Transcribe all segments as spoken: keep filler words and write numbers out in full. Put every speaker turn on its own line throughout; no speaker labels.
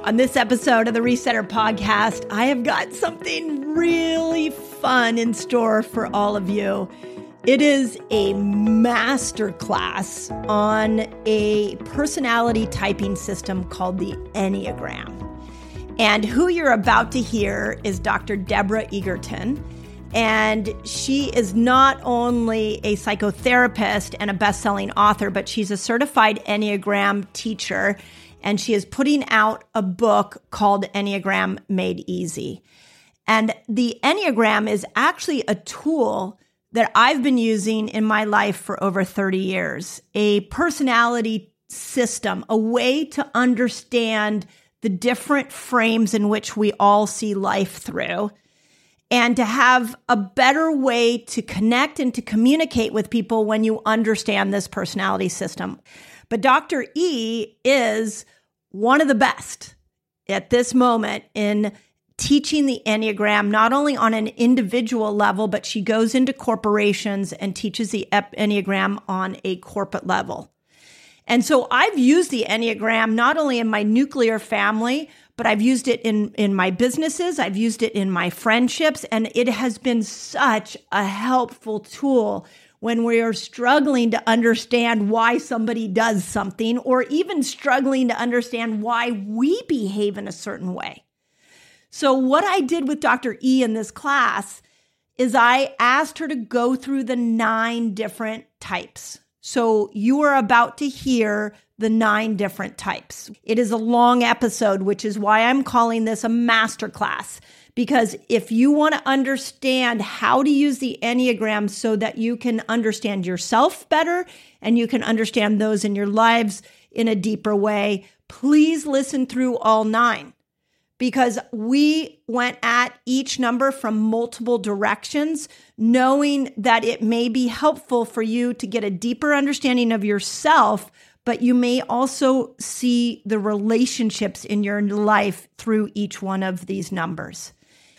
On this episode of the Resetter Podcast, I have got something really fun in store for all of you. It is a masterclass on a personality typing system called the Enneagram. And who you're about to hear is Doctor Deborah Egerton. And she is not only a psychotherapist and a best-selling author, but she's a certified Enneagram teacher. And she is putting out a book called Enneagram Made Easy. And the Enneagram is actually a tool that I've been using in my life for over thirty years, a personality system, a way to understand the different frames in which we all see life through, and to have a better way to connect and to communicate with people when you understand this personality system. But Doctor E is one of the best at this moment in teaching the Enneagram, not only on an individual level, but she goes into corporations and teaches the Enneagram on a corporate level. And so I've used the Enneagram not only in my nuclear family, but I've used it in, in my businesses, I've used it in my friendships, and it has been such a helpful tool when we are struggling to understand why somebody does something, or even struggling to understand why we behave in a certain way. So what I did with Doctor E in this class is I asked her to go through the nine different types. So you are about to hear the nine different types. It is a long episode, which is why I'm calling this a masterclass. Because if you want to understand how to use the Enneagram so that you can understand yourself better and you can understand those in your lives in a deeper way, please listen through all nine. Because we went at each number from multiple directions, knowing that it may be helpful for you to get a deeper understanding of yourself, but you may also see the relationships in your life through each one of these numbers.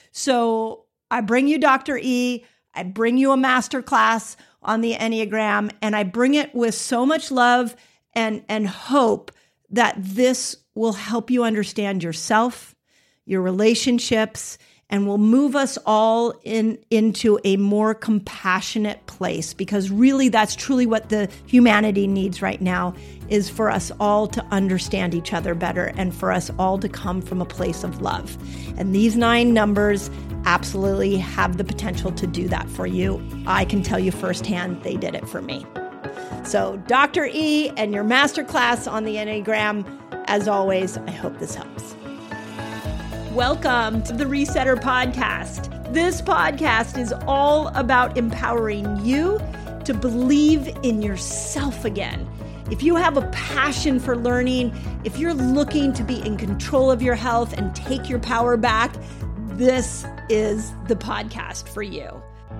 So I bring you Doctor E, I bring you a masterclass on the Enneagram, and I bring it with so much love and, and hope that this will help you understand yourself, your relationships, and will move us all in into a more compassionate place, because really that's truly what the humanity needs right now, is for us all to understand each other better and for us all to come from a place of love. And these nine numbers absolutely have the potential to do that for you. I can tell you firsthand, they did it for me. So Doctor E and your masterclass on the Enneagram, as always, I hope this helps. Welcome to the Resetter Podcast. This podcast is all about empowering you to believe in yourself again. If you have a passion for learning, if you're looking to be in control of your health and take your power back, this is the podcast for you.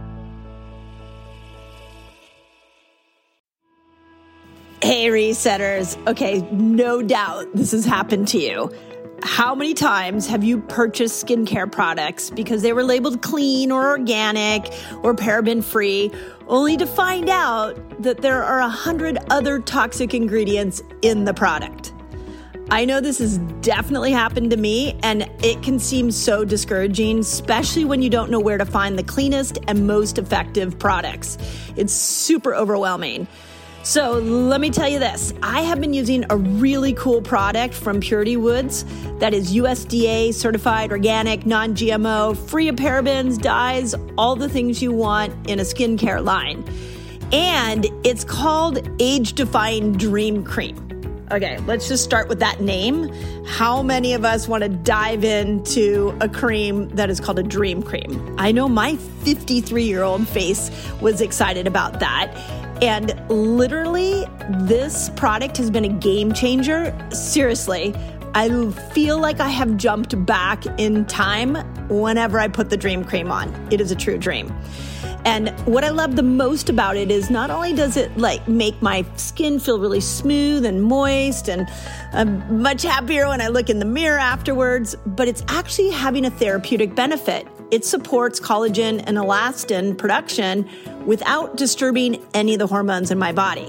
Hey, Resetters. Okay, no doubt this has happened to you. How many times have you purchased skincare products because they were labeled clean or organic or paraben-free, only to find out that there are a hundred other toxic ingredients in the product? I know this has definitely happened to me, and it can seem so discouraging, especially when you don't know where to find the cleanest and most effective products. It's super overwhelming. So let me tell you this, I have been using a really cool product from Purity Woods that is U S D A certified, organic, non-G M O, free of parabens, dyes, all the things you want in a skincare line. And it's called Age Defying Dream Cream. Okay, let's just start with that name. How many of us want to dive into a cream that is called a dream cream? I know my fifty-three-year-old face was excited about that. And literally, this product has been a game changer. Seriously, I feel like I have jumped back in time whenever I put the dream cream on. It is a true dream. And what I love the most about it is not only does it like make my skin feel really smooth and moist, and I'm much happier when I look in the mirror afterwards, but it's actually having a therapeutic benefit. It supports collagen and elastin production without disturbing any of the hormones in my body.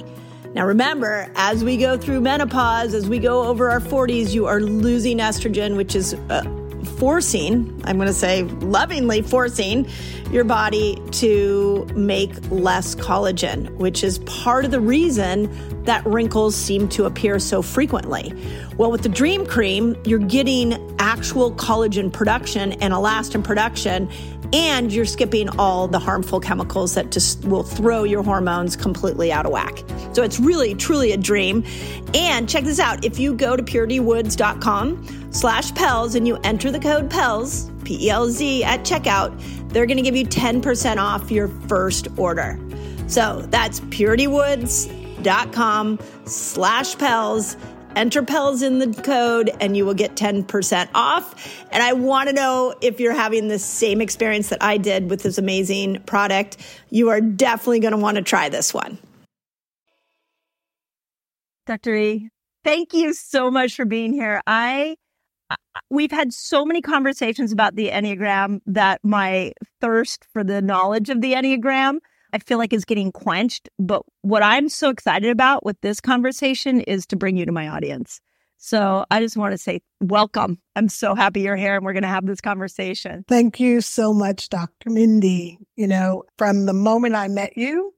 Now remember, as we go through menopause, as we go over our forties, you are losing estrogen, which is uh, forcing, I'm going to say lovingly forcing your body to make less collagen, which is part of the reason that wrinkles seem to appear so frequently. Well, with the Dream Cream, you're getting actual collagen production and elastin production, and you're skipping all the harmful chemicals that just will throw your hormones completely out of whack. So it's really, truly a dream. And check this out. If you go to puritywoods.com slash Pelz and you enter the code Pelz, P E L Z, at checkout, they're going to give you ten percent off your first order. So that's puritywoods.com slash Pelz. Enter Pelz in the code and you will get ten percent off. And I want to know if you're having the same experience that I did with this amazing product. You are definitely going to want to try this one. Doctor E, thank you so much for being here. I We've had so many conversations about the Enneagram that my thirst for the knowledge of the Enneagram, I feel like, is getting quenched. But what I'm so excited about with this conversation is to bring you to my audience. So I just want to say welcome. I'm so happy you're here and we're going to have this conversation.
Thank you so much, Doctor Mindy. You know, from the moment I met you,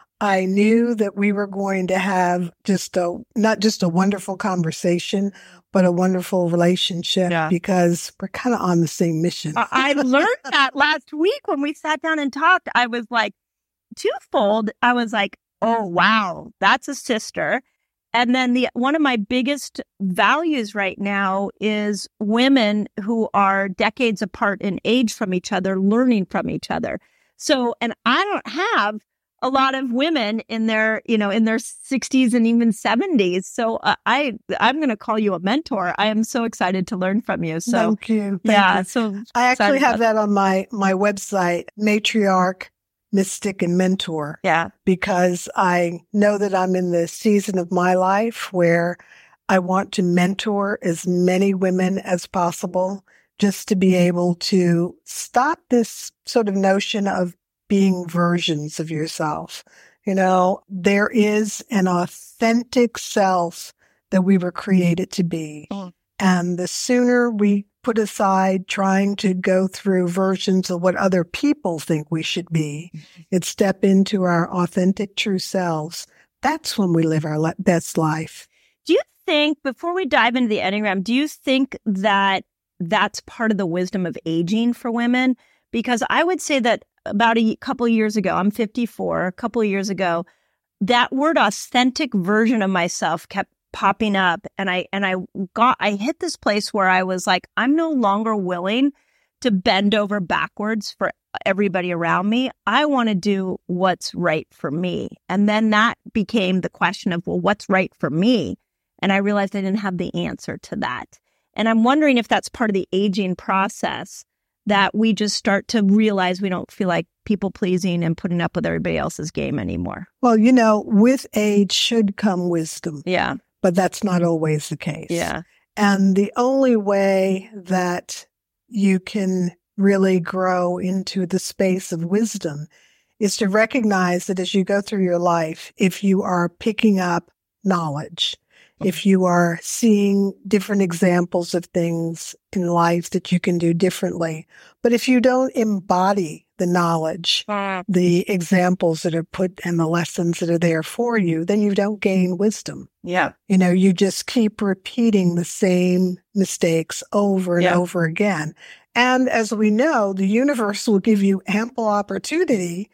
I knew that we were going to have just a, not just a wonderful conversation, but a wonderful relationship, yeah, because we're kind of on the same mission.
I learned that last week when we sat down and talked. I was like, twofold. I was like, oh, wow, that's a sister. And then the one of my biggest values right now is women who are decades apart in age from each other, learning from each other. So, and I don't have a lot of women in their, you know, in their sixties and even seventies. So uh, I, I'm going to call you a mentor. I am so excited to learn from you. So
thank you. Thank
yeah.
you.
So
I actually have that on my, my website, Matriarch, Mystic, and Mentor.
Yeah.
Because I know that I'm in the season of my life where I want to mentor as many women as possible, just to be able to stop this sort of notion of being versions of yourself. You know, there is an authentic self that we were created to be. Mm. And the sooner we put aside trying to go through versions of what other people think we should be and step into our authentic true selves, that's when we live our le- best life.
Do you think, before we dive into the Enneagram, do you think that that's part of the wisdom of aging for women? Because I would say that about a couple of years ago, I'm fifty-four, a couple of years ago, that word authentic version of myself kept popping up. And I, and I got, I hit this place where I was like, I'm no longer willing to bend over backwards for everybody around me. I want to do what's right for me. And then that became the question of, well, what's right for me? And I realized I didn't have the answer to that. And I'm wondering if that's part of the aging process, that we just start to realize we don't feel like people pleasing and putting up with everybody else's game anymore.
Well, you know, with age should come wisdom.
Yeah.
But that's not always the case.
Yeah.
And the only way that you can really grow into the space of wisdom is to recognize that as you go through your life, if you are picking up knowledge, if you are seeing different examples of things in life that you can do differently, but if you don't embody the knowledge, the examples that are put and the lessons that are there for you, then you don't gain wisdom.
Yeah.
You know, you just keep repeating the same mistakes over and yeah. over again. And as we know, the universe will give you ample opportunity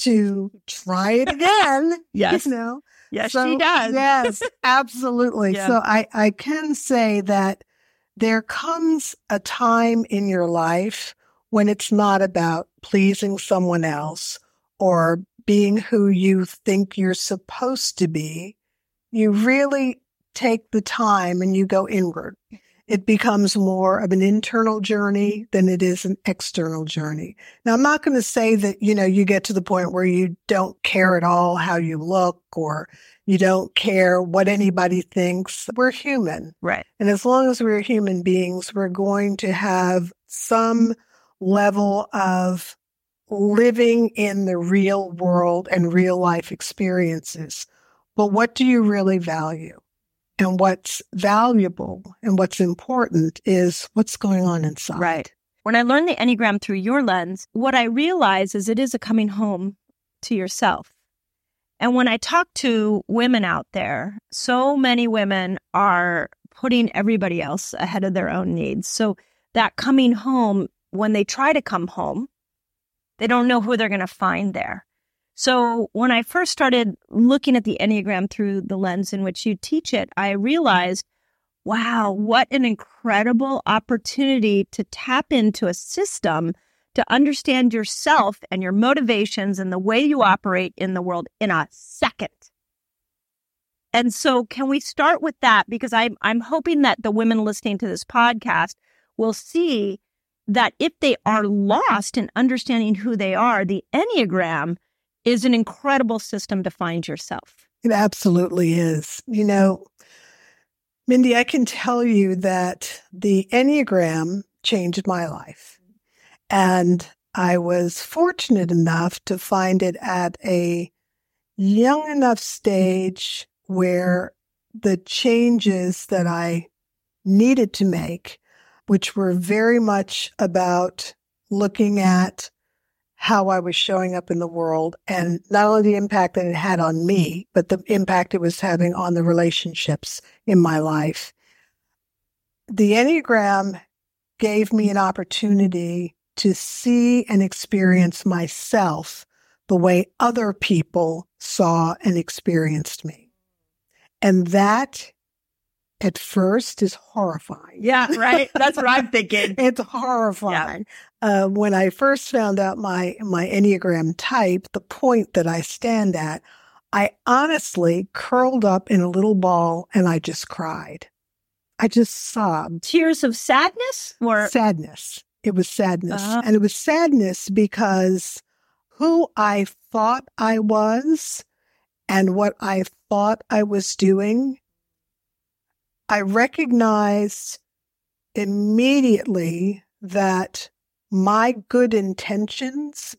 to try it again.
Yes.
You know?
Yes,
so,
she does.
Yes, absolutely.
Yeah.
So I, I can say that there comes a time in your life when it's not about pleasing someone else or being who you think you're supposed to be. You really take the time and you go inward. It becomes more of an internal journey than it is an external journey. Now, I'm not going to say that, you know, you get to the point where you don't care at all how you look or you don't care what anybody thinks. We're human.
Right.
And as long as we're human beings, we're going to have some level of living in the real world and real life experiences. But what do you really value? And what's valuable and what's important is what's going on inside.
Right. When I learned the Enneagram through your lens, what I realize is it is a coming home to yourself. And when I talk to women out there, so many women are putting everybody else ahead of their own needs. So that coming home, when they try to come home, they don't know who they're going to find there. So when I first started looking at the Enneagram through the lens in which you teach it, I realized, wow, what an incredible opportunity to tap into a system to understand yourself and your motivations and the way you operate in the world in a second. And so can we start with that? Because I'm, I'm hoping that the women listening to this podcast will see that if they are lost in understanding who they are, the Enneagram is an incredible system to find yourself.
It absolutely is. You know, Mindy, I can tell you that the Enneagram changed my life. And I was fortunate enough to find it at a young enough stage where the changes that I needed to make, which were very much about looking at how I was showing up in the world and not only the impact that it had on me, but the impact it was having on the relationships in my life. The Enneagram gave me an opportunity to see and experience myself the way other people saw and experienced me. And that at first is horrifying.
Yeah, right. That's what I'm thinking.
It's horrifying. Yeah. Uh, when I first found out my, my Enneagram type, the point that I stand at, I honestly curled up in a little ball and I just cried. I just sobbed.
Tears of sadness or
sadness? It was sadness.
Uh-huh.
And it was sadness because who I thought I was and what I thought I was doing, I recognized immediately that my good intentions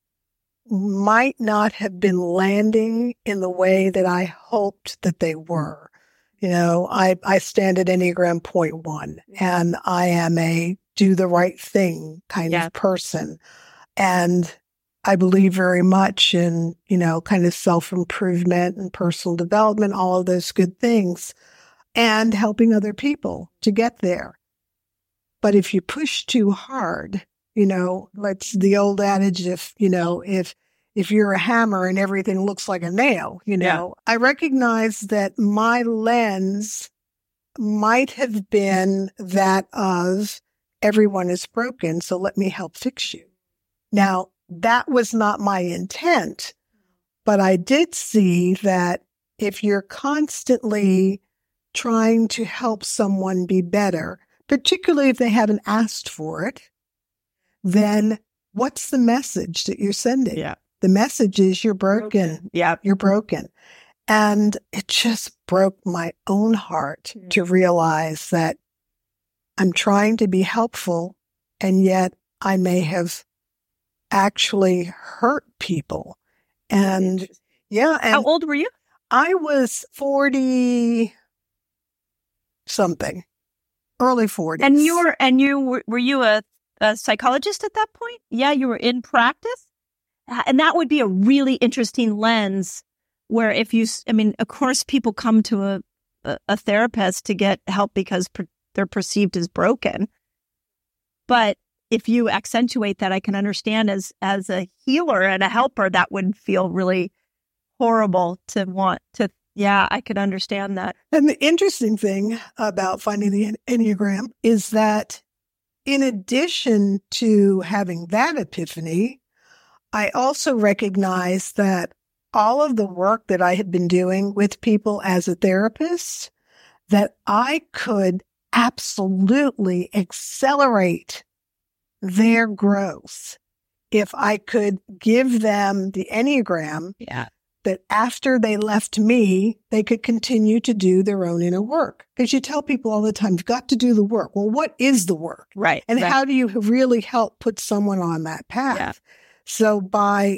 might not have been landing in the way that I hoped that they were. You know, I, I stand at Enneagram point one, and I am a do the right thing kind
yeah.
of person. And I believe very much in, you know, kind of self-improvement and personal development, all of those good things, and helping other people to get there. But if you push too hard, you know, let's the old adage, if, you know, if, if you're a hammer and everything looks like a nail, you know, yeah. I recognize that my lens might have been that of everyone is broken, so let me help fix you. Now, that was not my intent, but I did see that if you're constantly trying to help someone be better, particularly if they haven't asked for it, then what's the message that you're sending?
Yeah.
The message is you're broken.
broken. Yeah.
You're broken. And it just broke my own heart mm-hmm. to realize that I'm trying to be helpful, and yet I may have actually hurt people. And yeah. And
how old were you?
I was forty something, early forties.
And you were, and you were, were you a, a psychologist at that point? Yeah, you were in practice. And that would be a really interesting lens where if you, I mean, of course, people come to a, a, a therapist to get help because per, they're perceived as broken. But if you accentuate that, I can understand as, as a healer and a helper, that would feel really horrible to want to. Yeah, I could understand that.
And the interesting thing about finding the Enneagram is that in addition to having that epiphany, I also recognized that all of the work that I had been doing with people as a therapist, that I could absolutely accelerate their growth if I could give them the Enneagram.
Yeah.
That after they left me, they could continue to do their own inner work. Because you tell people all the time, you've got to do the work. Well, what is the work?
Right.
And
right.
how do you really help put someone on that path?
Yeah.
So by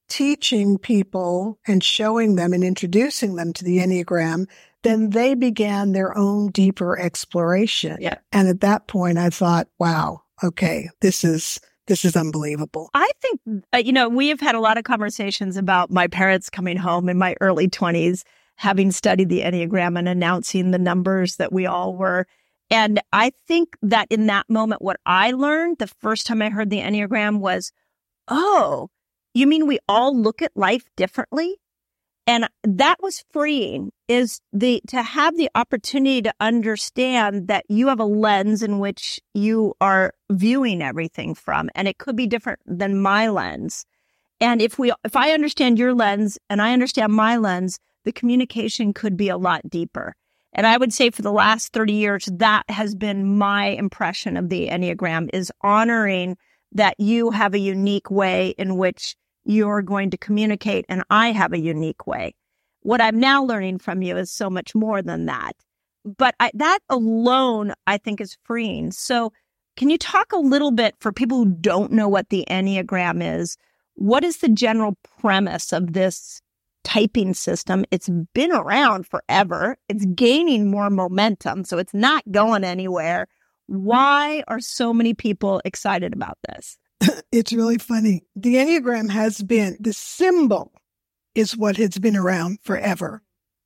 teaching people and showing them and introducing them to the Enneagram, then they began their own deeper exploration.
Yeah.
And at that point, I thought, wow, okay, this is this is unbelievable.
I think, uh, you know, we have had a lot of conversations about my parents coming home in my early twenties, having studied the Enneagram and announcing the numbers that we all were. And I think that in that moment, what I learned the first time I heard the Enneagram was, oh, you mean we all look at life differently? And that was freeing, is the to have the opportunity to understand that you have a lens in which you are viewing everything from, and it could be different than my lens. And if we, if I understand your lens and I understand my lens, the communication could be a lot deeper. And I would say for the last thirty years, that has been my impression of the Enneagram, is honoring that you have a unique way in which you're going to communicate, and I have a unique way. What I'm now learning from you is so much more than that. But I, that alone, I think, is freeing. So can you talk a little bit, for people who don't know what the Enneagram is, what is the general premise of this typing system? It's been around forever. It's gaining more momentum, so it's not going anywhere. Why are so many people excited about this?
It's really funny. The Enneagram has been, the symbol is what has been around forever.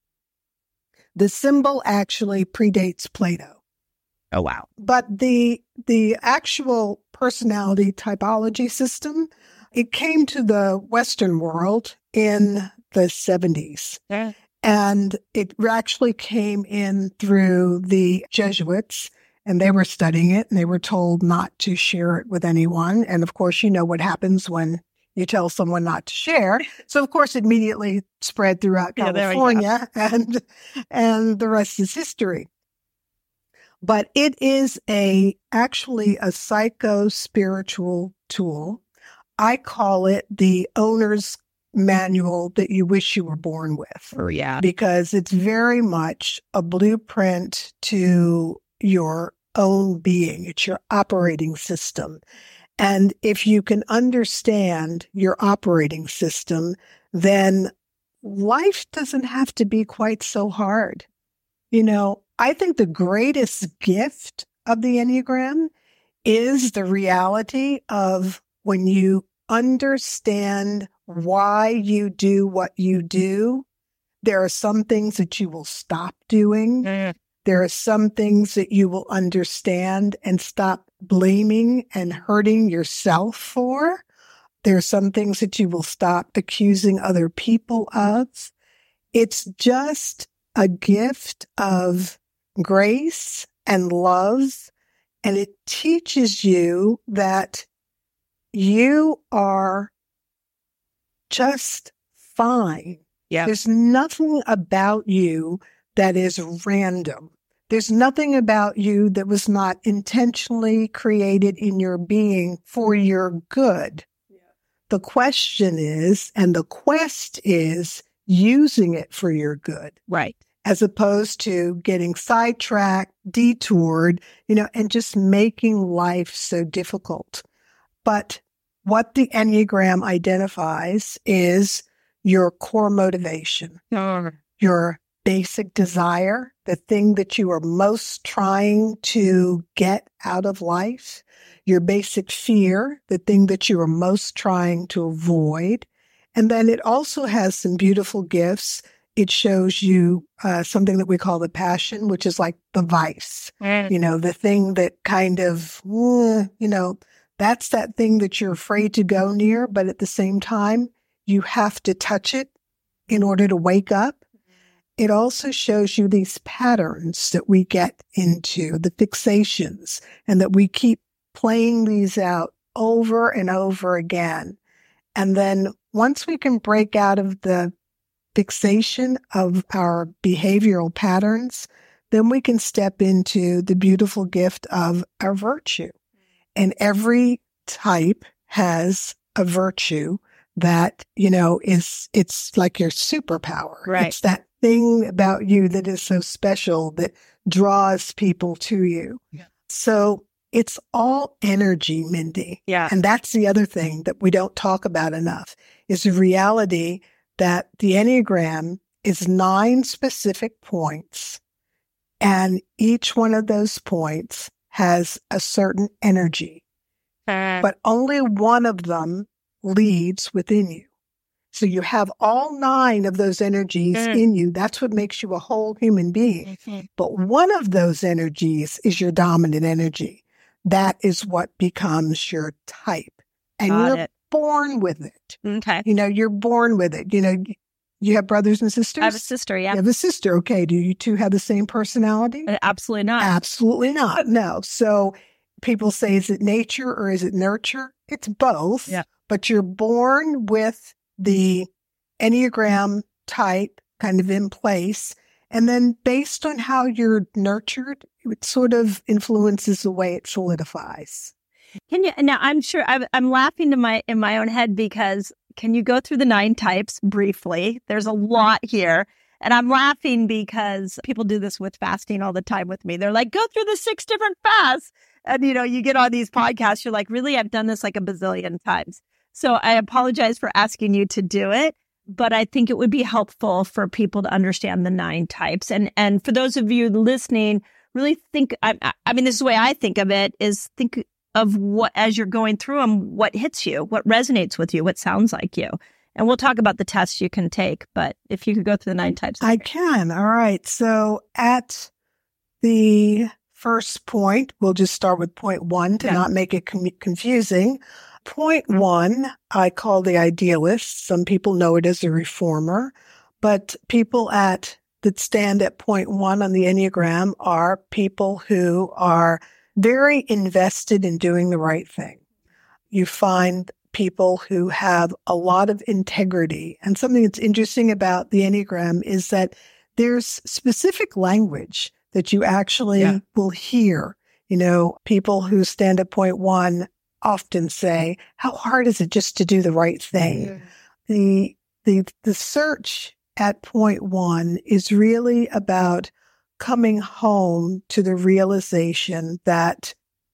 The symbol actually predates Plato.
Oh, wow.
But the the actual personality typology system, it came to the Western world in the seventies.
Yeah.
And it actually came in through the Jesuits. And they were studying it, and they were told not to share it with anyone. And of course, you know what happens when you tell someone not to share. So of course, it immediately spread throughout
Yeah,
California, and and the rest is history. But it is a actually a psycho-spiritual tool. I call it the owner's manual that you wish you were born with.
Oh, yeah.
Because it's very much a blueprint to your own being. It's your operating system. And if you can understand your operating system, then life doesn't have to be quite so hard. You know, I think the greatest gift of the Enneagram is the reality of when you understand why you do what you do, there are some things that you will stop doing. Mm. There are some things that you will understand and stop blaming and hurting yourself for. There are some things that you will stop accusing other people of. It's just a gift of grace and love, and it teaches you that you are just fine.
Yeah.
There's nothing about you that is random. There's nothing about you that was not intentionally created in your being for your good. Yeah. The question is, and the quest is, using it for your good.
Right.
As opposed to getting sidetracked, detoured, you know, and just making life so difficult. But what the Enneagram identifies is your core motivation, oh. your basic desire, the thing that you are most trying to get out of life, your basic fear, the thing that you are most trying to avoid. And then it also has some beautiful gifts. It shows you uh, something that we call the passion, which is like the vice, mm. you know, the thing that kind of, mm, you know, that's that thing that you're afraid to go near, but at the same time, you have to touch it in order to wake up. It also shows you these patterns that we get into, the fixations, and that we keep playing these out over and over again. And then once we can break out of the fixation of our behavioral patterns, then we can step into the beautiful gift of our virtue. And every type has a virtue that, you know, is, it's like your superpower.
Right.
It's that thing about you that is so special that draws people to you. Yeah. So it's all energy, Mindy.
Yeah.
And that's the other thing that we don't talk about enough is the reality that the Enneagram is nine specific points, and each one of those points has a certain energy,
Uh,
but only one of them leads within you. So you have all nine of those energies
Mm.
in you. That's what makes you a whole human being.
mhm.
But one of those energies is your dominant energy. That is what becomes your type. And
Got
you're
it.
born with it.
Okay.
You know, you're born with it. You know, you have brothers and sisters?
I have a sister, yeah.
You have a sister. Okay. Do you two have the same personality?
Uh, Absolutely not.
Absolutely not. No. So people say, is it nature or is it nurture? It's both.
Yeah.
But you're born with the Enneagram type kind of in place. And then based on how you're nurtured, it sort of influences the way it solidifies.
Can you, now I'm sure I'm, I'm laughing to my, in my own head because can you go through the nine types briefly? There's a lot here. And I'm laughing because people do this with fasting all the time with me. They're like, go through the six different fasts. And, you know, you get on these podcasts, you're like, really? I've done this like a bazillion times. So I apologize for asking you to do it, but I think it would be helpful for people to understand the nine types. And and for those of you listening, really think, I, I mean, this is the way I think of it, is think of what, as you're going through them, what hits you, what resonates with you, what sounds like you. And we'll talk about the tests you can take, but if you could go through the nine types.
I can. All right. So at the first point, we'll just start with point one to
Yeah.
not make it com- confusing. Point one, I call the idealist. Some people know it as a reformer, but people at that stand at point one on the Enneagram are people who are very invested in doing the right thing. You find people who have a lot of integrity. And something that's interesting about the Enneagram is that there's specific language that you actually
Yeah.
will hear. You know, people who stand at point one often say, how hard is it just to do the right thing? The, the, the search at point one is really about coming home to the realization that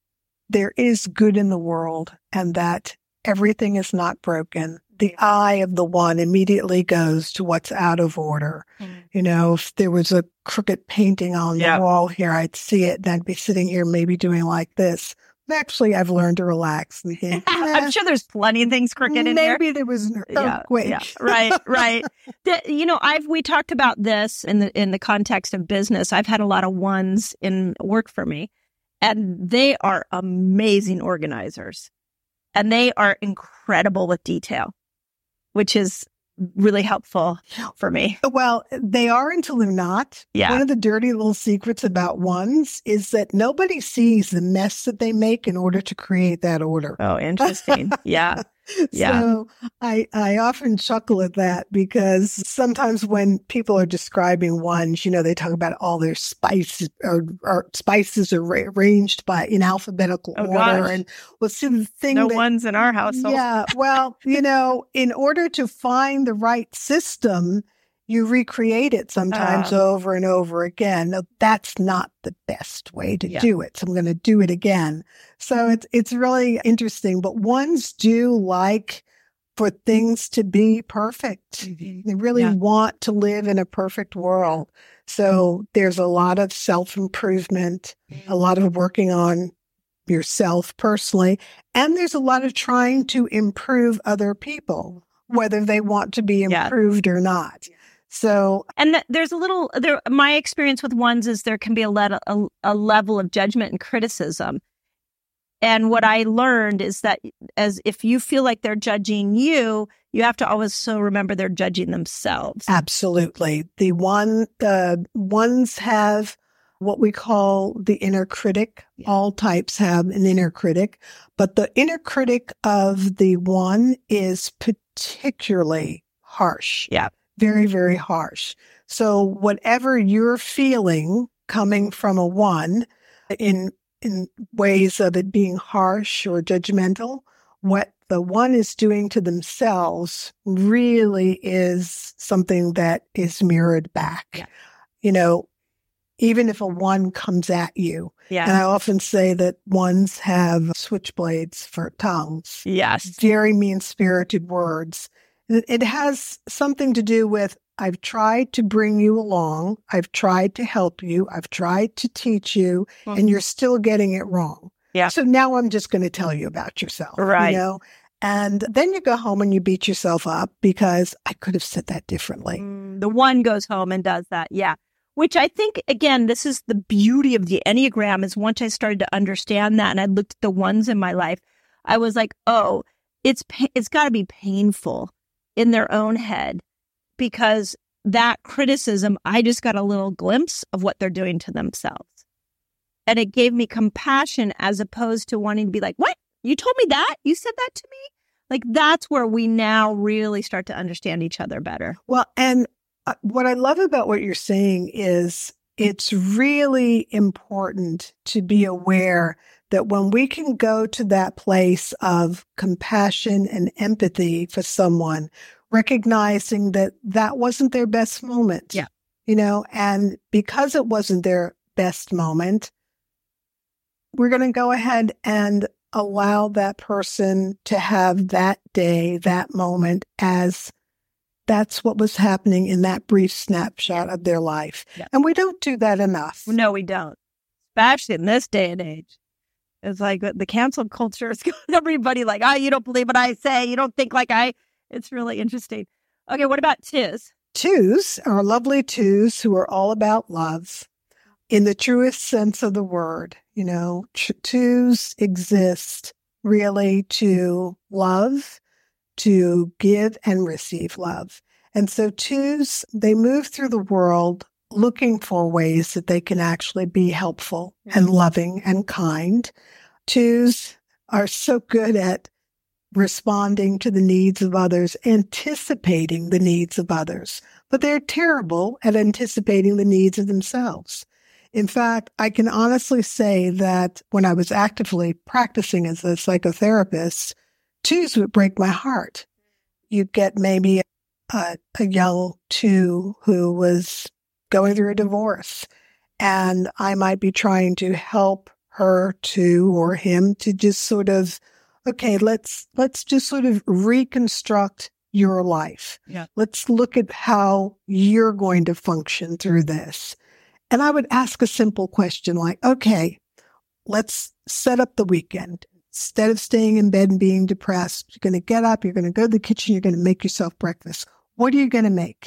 there is good in the world and that everything is not broken. The eye of the one immediately goes to what's out of order.
Mm.
You know, if there was a crooked painting on
Yeah.
the wall here, I'd see it and I'd be sitting here maybe doing like this. Actually, I've learned to relax and think,
I'm
eh,
sure there's plenty of things crooked in there.
maybe there was an
Yeah,
earthquake.
yeah, right, right. The- you know, I've we talked about this in the in the context of business. I've had a lot of ones in work for me, and they are amazing organizers, and they are incredible with detail, which is really helpful for me.
Well, they are until they're not.
Yeah.
One of the dirty little secrets about ones is that nobody sees the mess that they make in order to create that order.
Oh, interesting. Yeah, yeah.
So I, I often chuckle at that because sometimes when people are describing ones, you know, they talk about all their spices or, or spices are ra- arranged by in alphabetical
Oh,
order.
gosh.
And well, see the thing
No
that,
ones in our household.
yeah, well, you know, in order to find the right system, you recreate it sometimes
Ah.
over and over again. No, that's not the best way to
Yeah.
do it. So I'm going to do it again. So it's it's really interesting. But ones do like for things to be perfect.
Mhm.
They really
Yeah.
want to live in a perfect world. So there's a lot of self-improvement, a lot of working on yourself personally, and there's a lot of trying to improve other people, whether they want to be
Yeah.
improved or not. So
And th- there's a little there. My experience with ones is there can be a, le- a a level of judgment and criticism. And what I learned is that as if you feel like they're judging you, you have to always so remember they're judging themselves.
absolutely, the one the ones have what we call the inner critic.
Yeah.
All types have an inner critic, but the inner critic of the one is particularly harsh.
Yeah.
Very, very harsh. So whatever you're feeling coming from a one in in ways of it being harsh or judgmental, what the one is doing to themselves really is something that is mirrored back.
Yeah.
You know, even if a one comes at you.
Yeah.
And I often say that ones have switchblades for tongues.
Yes.
Very mean-spirited words. It it has something to do with, I've tried to bring you along. I've tried to help you. I've tried to teach you,
Mhm.
and you're still getting it wrong.
Yeah.
So now I'm just going to tell you about yourself.
Right.
You know? And then you go home and you beat yourself up because I could have said that differently.
Mm, the one goes home and does that. Yeah. Which I think, again, this is the beauty of the Enneagram, is once I started to understand that and I looked at the ones in my life, I was like, oh, it's pa- it's got to be painful in their own head, because that criticism, I just got a little glimpse of what they're doing to themselves. And it gave me compassion as opposed to wanting to be like, what? You told me that? You said that to me? Like, that's where we now really start to understand each other better.
Well, and uh, what I love about what you're saying is it's really important to be aware that when we can go to that place of compassion and empathy for someone, recognizing that that wasn't their best moment.
Yeah.
You know, and because it wasn't their best moment, we're going to go ahead and allow that person to have that day, that moment, as that's what was happening in that brief snapshot of their life.
Yeah.
And we don't do that enough.
No, we don't. Especially in this day and age. It's like the cancel culture is got everybody like, oh, you don't believe what I say. You don't think like I. It's really interesting. Okay, what about twos?
Twos are lovely twos who are all about love in the truest sense of the word. You know, t- twos exist really to love, to give and receive love. And so twos, they move through the world looking for ways that they can actually be helpful and loving and kind. Twos are so good at responding to the needs of others, anticipating the needs of others, but they're terrible at anticipating the needs of themselves. In fact, I can honestly say that when I was actively practicing as a psychotherapist, twos would break my heart. You'd get maybe a, a young two who was going through a divorce, and I might be trying to help her to, or him to just sort of, okay, let's, let's just sort of reconstruct your life.
Yeah.
Let's look at how you're going to function through this. And I would ask a simple question like, okay, let's set up the weekend. Instead of staying in bed and being depressed, you're going to get up, you're going to go to the kitchen, you're going to make yourself breakfast. What are you going to make?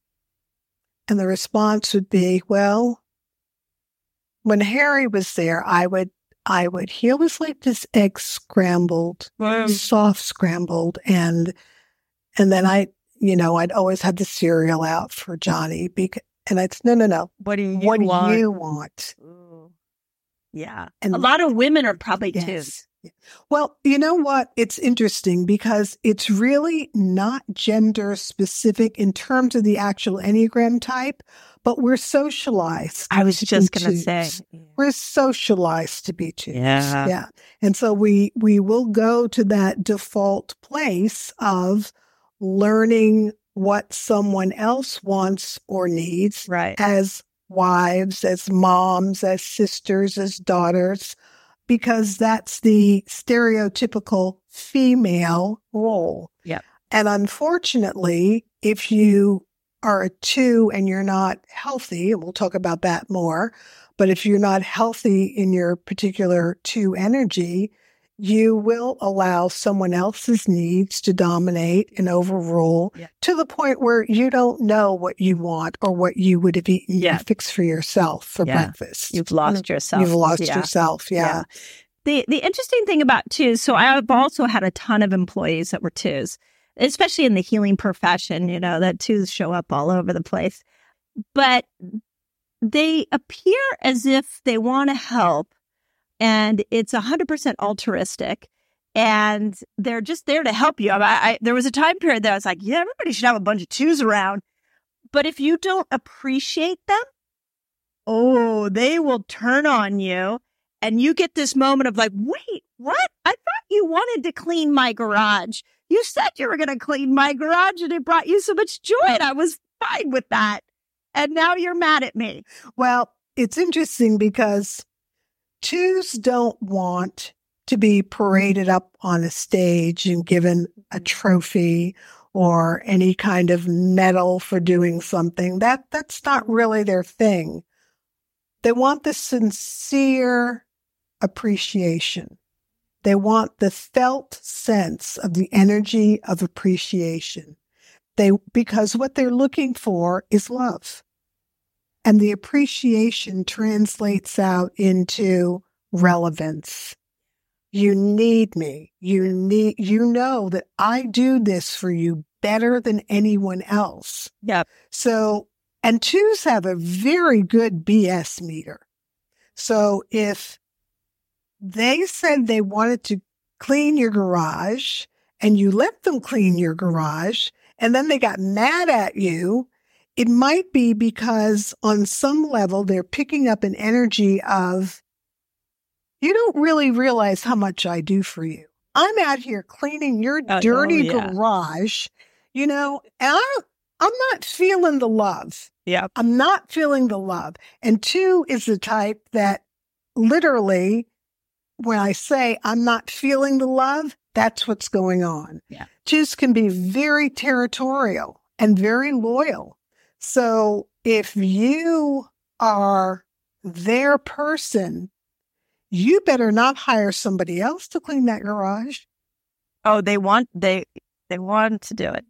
And the response would be, well, when Harry was there, I would, I would, he always liked his eggs scrambled,
Wow.
soft scrambled. And, and then I, you know, I'd always have the cereal out for Johnny because, and I'd say, no, no, no.
What do you
what
want?
do you want?
Ooh. Yeah.
And
a lot of women are probably
Yes.
twos.
Well, you know what? It's interesting because it's really not gender specific in terms of the actual Enneagram type, but we're socialized.
I was
to
just
be
going to say.
twos. We're socialized to be twos.
Yeah.
Yeah. And so we, we will go to that default place of learning what someone else wants or needs
Right.
as wives, as moms, as sisters, as daughters, because that's the stereotypical female role.
Yep.
And unfortunately, if you are a two and you're not healthy, and we'll talk about that more, but if you're not healthy in your particular two energy, you will allow someone else's needs to dominate and overrule
Yeah.
to the point where you don't know what you want or what you would have eaten
Yeah.
and fixed for yourself for
Yeah.
breakfast.
You've lost yourself.
You've lost
Yeah.
yourself. Yeah.
Yeah. The the interesting thing about twos, so I've also had a ton of employees that were twos, especially in the healing profession, you know, that twos show up all over the place. But they appear as if they want to help, and it's one hundred percent altruistic, and they're just there to help you. I, I, there was a time period that I was like, yeah, everybody should have a bunch of twos around. But if you don't appreciate them, oh, they will turn on you. And you get this moment of like, wait, what? I thought you wanted to clean my garage. You said you were going to clean my garage and it brought you so much joy. And I was fine with that. And now you're mad at me.
Well, it's interesting because twos don't want to be paraded up on a stage and given a trophy or any kind of medal for doing something. That that's not really their thing. They want the sincere appreciation. They want the felt sense of the energy of appreciation. They because what they're looking for is love. And the appreciation translates out into relevance. You need me. You need, you know that I do this for you better than anyone else.
Yep.
So, and twos have a very good B S meter. So if they said they wanted to clean your garage and you let them clean your garage and then they got mad at you, it might be because on some level they're picking up an energy of, you don't really realize how much I do for you. I'm out here cleaning your
Oh,
dirty
oh, yeah.
garage, you know, and I, I'm not feeling the love.
Yep.
I'm not feeling the love. And two is the type that literally, when I say I'm not feeling the love, that's what's going on.
Yeah.
Twos can be very territorial and very loyal. So if you are their person, you better not hire somebody else to clean that garage.
Oh, they want they they want to do it.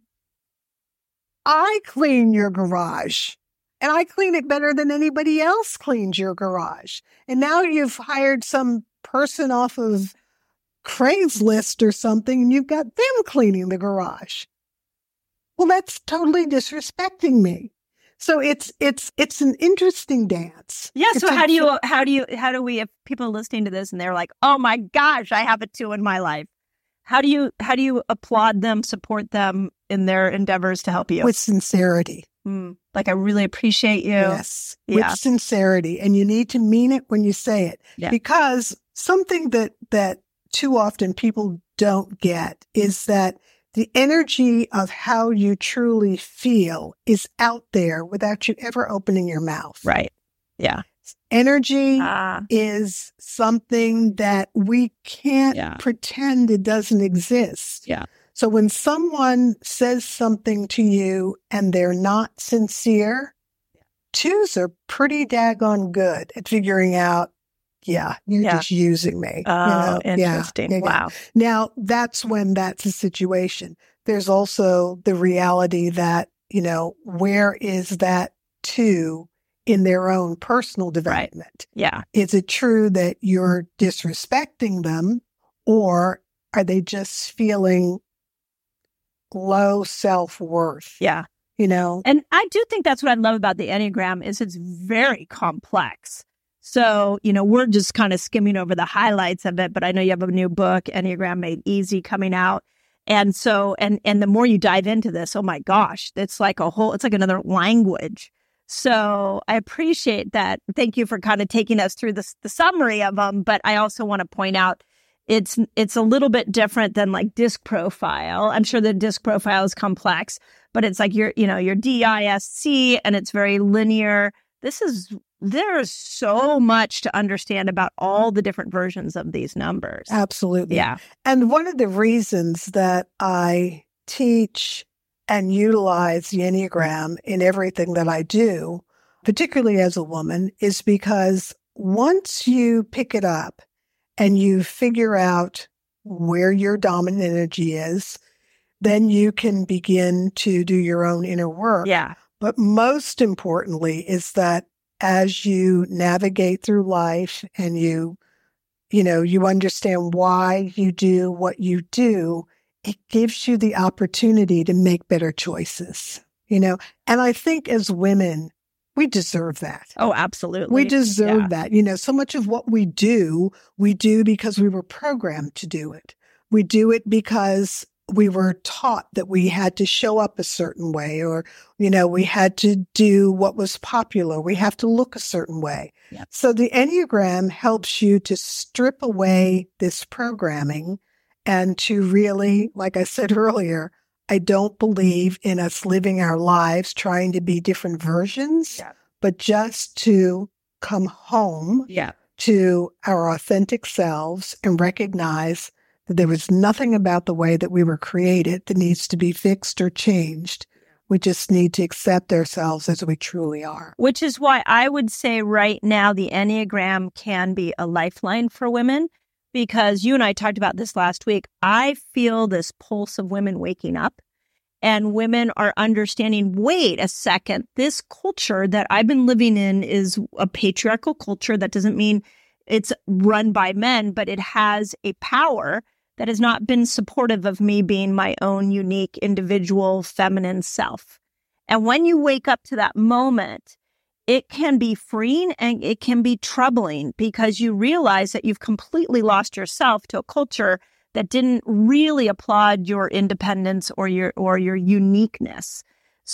I clean your garage and I clean it better than anybody else cleans your garage. And now you've hired some person off of Craigslist or something and you've got them cleaning the garage. Well, that's totally disrespecting me. So it's it's it's an interesting dance.
Yeah.
It's
So
a-
how do you how do you how do we if people are listening to this and they're like, oh my gosh, I have a two in my life. How do you how do you applaud them, support them in their endeavors to help you?
with sincerity?
Mm, like I really appreciate you.
Yes,
Yeah.
with sincerity, and you need to mean it when you say it.
Yeah.
Because something that that too often people don't get is that the energy of how you truly feel is out there without you ever opening your mouth.
Right. Yeah.
Energy
Ah.
is something that we can't
Yeah.
pretend it doesn't exist.
Yeah.
So when someone says something to you and they're not sincere, twos are pretty daggone good at figuring out, yeah, you're
Yeah.
just using me.
Oh,
you know? Yeah,
interesting.
yeah, yeah.
Wow.
Now, that's when that's a situation. There's also the reality that, you know, where is that two in their own personal development?
Yeah.
Is it true that you're disrespecting them, or are they just feeling low self-worth?
Yeah.
You know?
And I do think that's what I love about the Enneagram is it's very complex. So, you know, we're just kind of skimming over the highlights of it, but I know you have a new book, Enneagram Made Easy, coming out. And so, and and the more you dive into this, oh my gosh, it's like a whole, it's like another language. So I appreciate that. Thank you for kind of taking us through this, the summary of them. But I also want to point out it's it's a little bit different than like disc profile. I'm sure the disc profile is complex, but it's like your, you know, your D I S C and it's very linear. This is, there's so much to understand about all the different versions of these numbers.
Absolutely.
Yeah.
And one of the reasons that I teach and utilize the Enneagram in everything that I do, particularly as a woman, is because once you pick it up and you figure out where your dominant energy is, then you can begin to do your own inner work.
Yeah.
But most importantly is that as you navigate through life and you, you know, you understand why you do what you do, it gives you the opportunity to make better choices, you know? And I think as women, we deserve that.
Oh, absolutely.
We deserve
Yeah.
that. You know, so much of what we do, we do because we were programmed to do it. We do it because we were taught that we had to show up a certain way, or, you know, we had to do what was popular. We have to look a certain way.
Yep.
So the Enneagram helps you to strip away this programming and to really, like I said earlier, I don't believe in us living our lives trying to be different versions,
Yep.
but just to come home
Yeah.
to our authentic selves and recognize that there was nothing about the way that we were created that needs to be fixed or changed. We just need to accept ourselves as we truly are.
Which is why I would say right now the Enneagram can be a lifeline for women, because you and I talked about this last week. I feel this pulse of women waking up, and women are understanding, wait a second, this culture that I've been living in is a patriarchal culture. That doesn't mean it's run by men, but it has a power that has not been supportive of me being my own unique individual feminine self. And when you wake up to that moment, it can be freeing and it can be troubling, because you realize that you've completely lost yourself to a culture that didn't really applaud your independence or your or your uniqueness.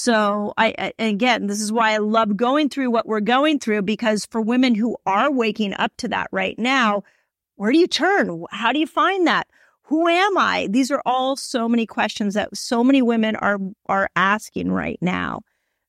So I, I again, this is why I love going through what we're going through, because for women who are waking up to that right now, where do you turn? How do you find that? Who am I? These are all so many questions that so many women are are asking right now.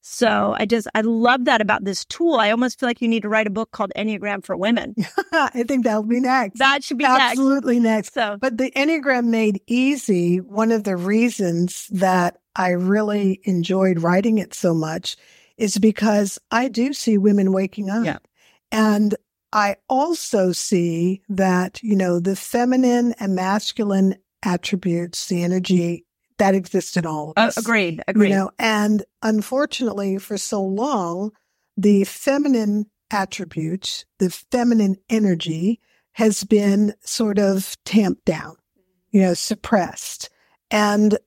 So I just, I love that about this tool. I almost feel like you need to write a book called Enneagram for Women.
I think that'll be next.
That should be
Absolutely next.
next. So,
but the Enneagram Made Easy, one of the reasons that I really enjoyed writing it so much is because I do see women waking up.
Yeah.
And I also see that, you know, the feminine and masculine attributes, the energy that exists in all of
uh,
us.
agreed, agreed.
You know, and unfortunately, for so long, the feminine attributes, the feminine energy has been sort of tamped down, you know, suppressed. And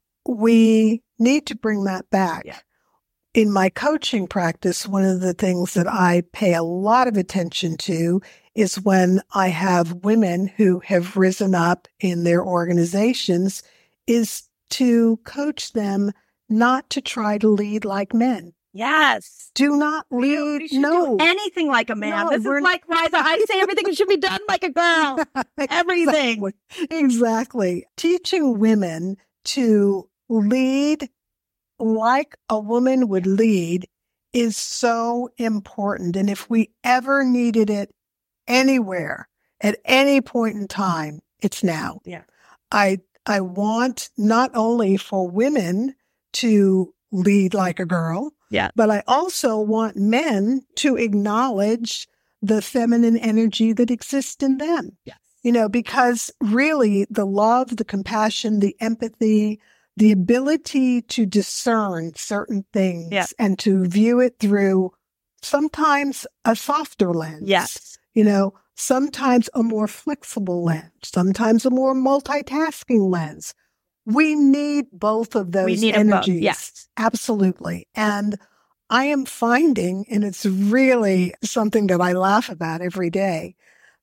we need to bring that back.
Yeah.
In my coaching practice, one of the things that I pay a lot of attention to is when I have women who have risen up in their organizations, is to coach them not to try to lead like men.
Yes.
Do not lead. No.
Do anything like a man.
No,
this
we're-
is like Liza. I say everything should be done like a girl. Everything.
Exactly. Exactly. Teaching women to lead like a woman would lead is so important. And if we ever needed it anywhere, at any point in time, it's now.
Yeah.
I I want not only for women to lead like a girl,
Yeah.
but I also want men to acknowledge the feminine energy that exists in them.
Yes.
You know, because really the love, the compassion, the empathy, the ability to discern certain things
Yeah.
and to view it through sometimes a softer lens.
Yes.
You know, sometimes a more flexible lens, sometimes a more multitasking lens. We need both of those
We need them both,
energies.
yes.
Absolutely. And I am finding, and it's really something that I laugh about every day,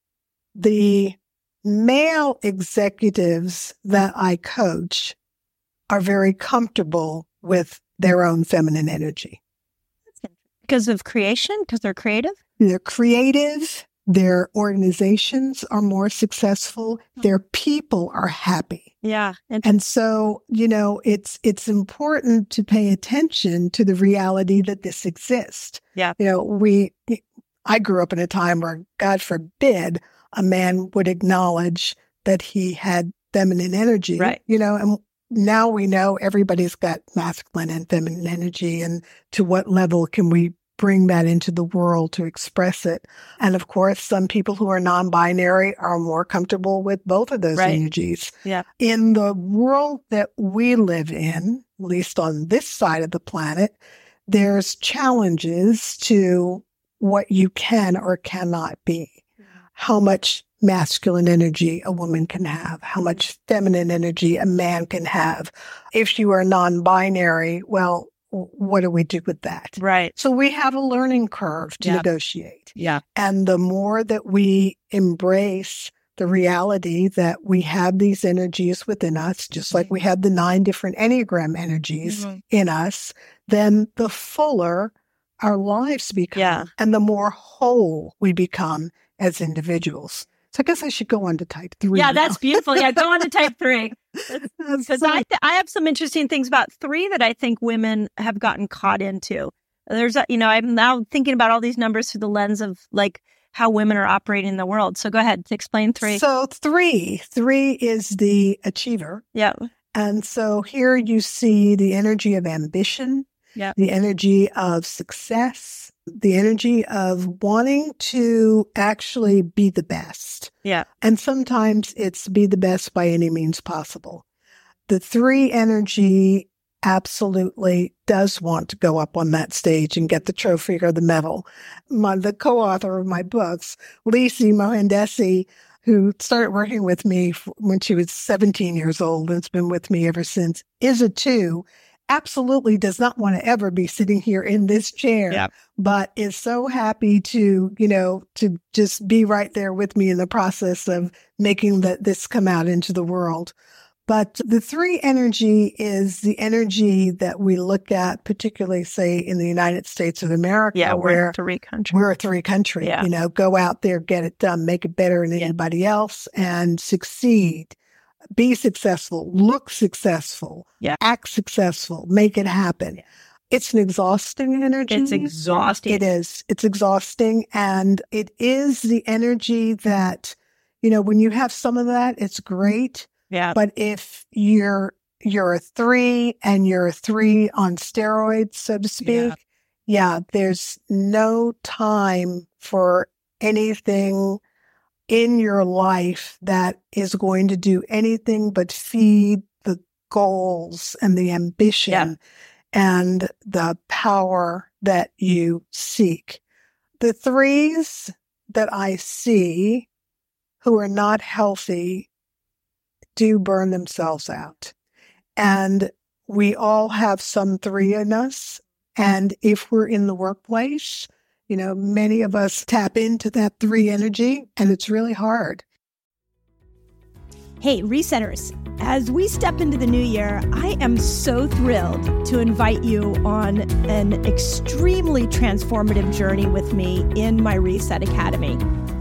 the male executives that I coach are very comfortable with their own feminine energy.
Because of creation? Because they're creative?
They're creative. Their organizations are more successful. Their people are happy.
Yeah. And,
And so, you know, it's it's important to pay attention to the reality that this exists.
Yeah.
You know, we I grew up in a time where, God forbid, a man would acknowledge that he had feminine energy.
Right.
You know, and now we know everybody's got masculine and feminine energy, and to what level can we bring that into the world to express it? And of course, some people who are non-binary are more comfortable with both of those
Right.
energies.
Yeah.
In the world that we live in, at least on this side of the planet, there's challenges to what you can or cannot be. How much masculine energy a woman can have, how much feminine energy a man can have. If you are non-binary, well, what do we do with that?
right.
So we have a learning curve to
Yeah.
negotiate.
Yeah.
And the more that we embrace the reality that we have these energies within us, just like we have the nine different Enneagram energies
Mhm.
in us, then the fuller our lives become
Yeah.
and the more whole we become as individuals. So I guess I should go on to type three.
Yeah,
now.
that's beautiful. Yeah, go on to type three.
That's
Because
so-
I, th- I have some interesting things about three that I think women have gotten caught into. There's, a, you know, I'm now thinking about all these numbers through the lens of like how women are operating in the world. So go ahead, explain three.
So three, three is the achiever.
Yeah.
And so here you see the energy of ambition,
yeah.
the energy of success, the energy of wanting to actually be the best.
Yeah.
And sometimes it's be the best by any means possible. The three energy absolutely does want to go up on that stage and get the trophy or the medal. My, the co-author of my books, Lisi Mohandesi, who started working with me when she was seventeen years old and has been with me ever since, is a two, absolutely does not want to ever be sitting here in this chair,
yeah.
but is so happy to, you know, to just be right there with me in the process of making the, this come out into the world. But the three energy is the energy that we look at, particularly, say, in the United States of America,
yeah,
where
we're a three country.
We're a three country.
Yeah.
You know, go out there, get it done, make it better than
yeah.
anybody else, and succeed. Be successful, look successful,
yeah.
act successful, make it happen.
Yeah.
It's an exhausting energy.
It's exhausting.
It is. It's exhausting. And it is the energy that, you know, when you have some of that, it's great.
Yeah.
But if you're you're a three and you're a three on steroids, so to speak, yeah, yeah there's no time for anything in your life that is going to do anything but feed the goals and the ambition
yeah.
and the power that you seek. The threes that I see who are not healthy do burn themselves out. And we all have some three in us. And if we're in the workplace, you know, many of us tap into that three energy, and it's really hard.
Hey, Resetters, as we step into the new year, I am so thrilled to invite you on an extremely transformative journey with me in my Reset Academy.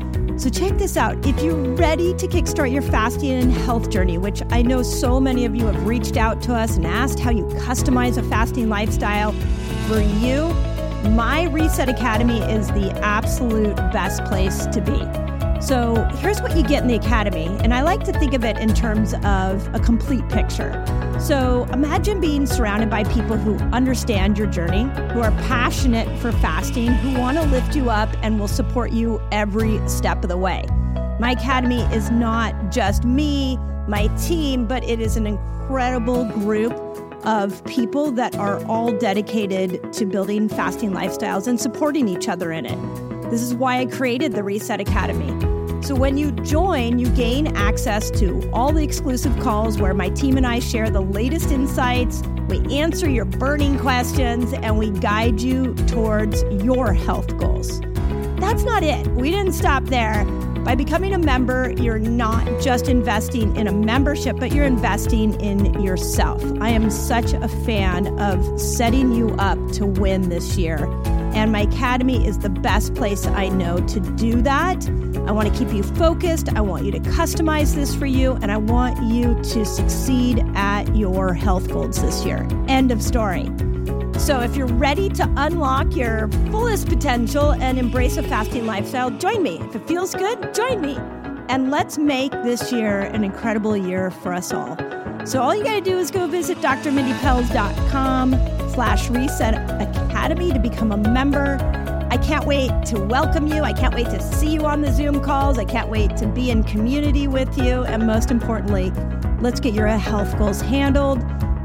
So check this out. If you're ready to kickstart your fasting and health journey, which I know so many of you have reached out to us and asked how you customize a fasting lifestyle for you, my Reset Academy is the absolute best place to be. So here's what you get in the Academy, and I like to think of it in terms of a complete picture. So imagine being surrounded by people who understand your journey, who are passionate for fasting, who want to lift you up and will support you every step of the way. My Academy is not just me, my team, but it is an incredible group of people that are all dedicated to building fasting lifestyles and supporting each other in it. This is why I created the Reset Academy. So when you join, you gain access to all the exclusive calls where my team and I share the latest insights, we answer your burning questions, and we guide you towards your health goals. That's not it. We didn't stop there. By becoming a member, you're not just investing in a membership, but you're investing in yourself. I am such a fan of setting you up to win this year. And my Academy is the best place I know to do that. I want to keep you focused. I want you to customize this for you. And I want you to succeed at your health goals this year. End of story. So if you're ready to unlock your fullest potential and embrace a fasting lifestyle, join me. If it feels good, join me. And let's make this year an incredible year for us all. So all you got to do is go visit drmindypelz.com slash reset academy to become a member. I can't wait to welcome you. I can't wait to see you on the Zoom calls. I can't wait to be in community with you. And most importantly, let's get your health goals handled.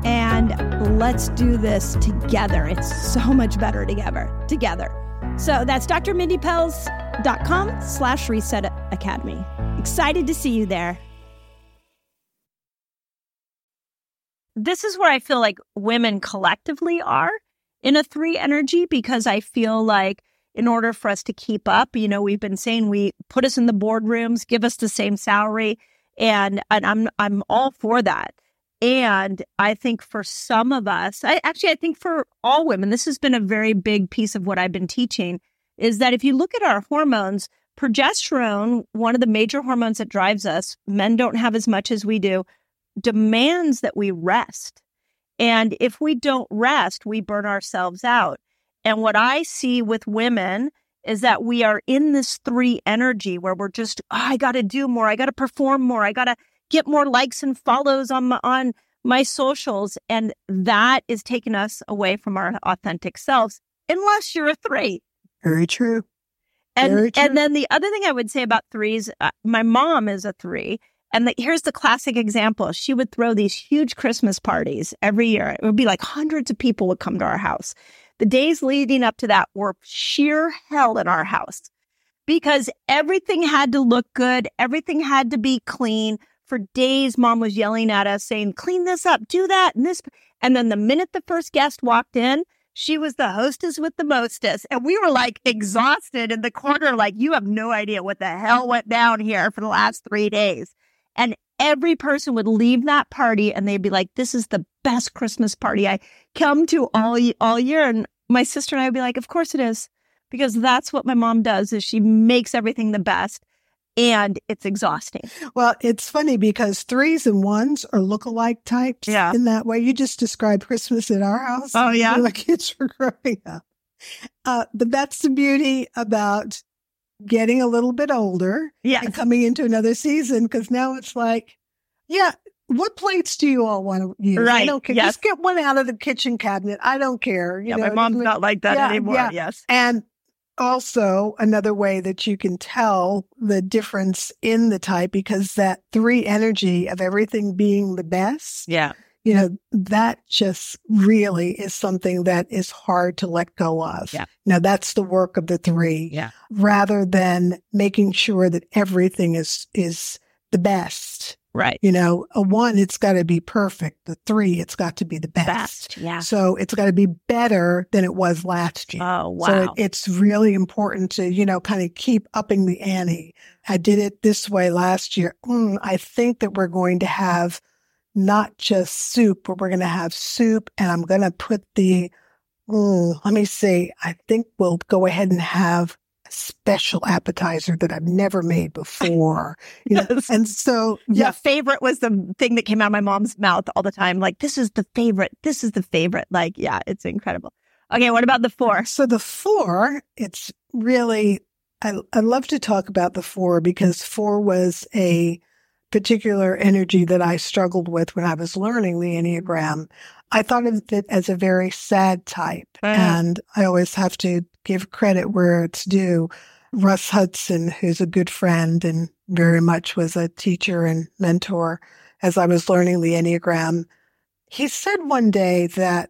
And let's do this together. It's so much better together. Together. So that's drmindypelz.com slash reset academy. Excited to see you there.
This is where I feel like women collectively are in a three energy, because I feel like in order for us to keep up, you know, we've been saying we put us in the boardrooms, give us the same salary. And, and I'm I'm all for that. And I think for some of us, I actually, I think for all women, this has been a very big piece of what I've been teaching, is that if you look at our hormones, progesterone, one of the major hormones that drives us, men don't have as much as we do, demands that we rest. And if we don't rest, we burn ourselves out. And what I see with women is that we are in this three energy where we're just, oh, I got to do more. I got to perform more. I got to get more likes and follows on my, on my socials. And that is taking us away from our authentic selves, unless you're a three.
Very true.
And
Very true.
And then the other thing I would say about threes, uh, my mom is a three. And the, here's the classic example. She would throw these huge Christmas parties every year. It would be like hundreds of people would come to our house. The days leading up to that were sheer hell in our house because everything had to look good. Everything had to be clean. For days, Mom was yelling at us saying, clean this up, do that, and this. And then the minute the first guest walked in, she was the hostess with the mostest. And we were like exhausted in the corner, like, you have no idea what the hell went down here for the last three days. And every person would leave that party and they'd be like, this is the best Christmas party I come to all, all year. And my sister and I would be like, of course it is. Because that's what my mom does, is she makes everything the best. And it's exhausting.
Well, it's funny because threes and ones are lookalike types
Yeah.
in that way. You just described Christmas at our house.
Oh, yeah?
When my kids were growing up. Uh, but that's the beauty about getting a little bit older
Yes.
and coming into another season, because now it's like, yeah, what plates do you all want to use? I
Right.
don't care.
Yes.
Just get one out of the kitchen cabinet. I don't care. You
Yeah,
know,
my mom's
like-
not like that
Yeah,
anymore.
yeah.
Yes.
And also another way that you can tell the difference in the type, because that three energy of everything being the best,
Yeah.
you know, that just really is something that is hard to let go of.
Yeah.
Now that's the work of the three,
Yeah.
rather than making sure that everything is, is the best.
Right.
You know, a one, it's got to be perfect. The three, it's got to be the best.
Best. Yeah.
So it's got to be better than it was last year.
Oh, wow.
So it, it's really important to, you know, kind of keep upping the ante. I did it this way last year. Mm, I think that we're going to have not just soup, but we're going to have soup, and I'm going to put the, mm, let me see, I think we'll go ahead and have a special appetizer that I've never made before. You know?
Yes.
And so,
Yeah.
yeah,
Favorite was the thing that came out of my mom's mouth all the time. Like, this is the favorite. This is the favorite. Like, yeah, it's incredible. Okay. What about the four?
So the four, it's really, I, I love to talk about the four because four was a particular energy that I struggled with when I was learning the Enneagram. I thought of it as a very sad type.
Mm.
And I always have to give credit where it's due. Russ Hudson, who's a good friend and very much was a teacher and mentor as I was learning the Enneagram, he said one day that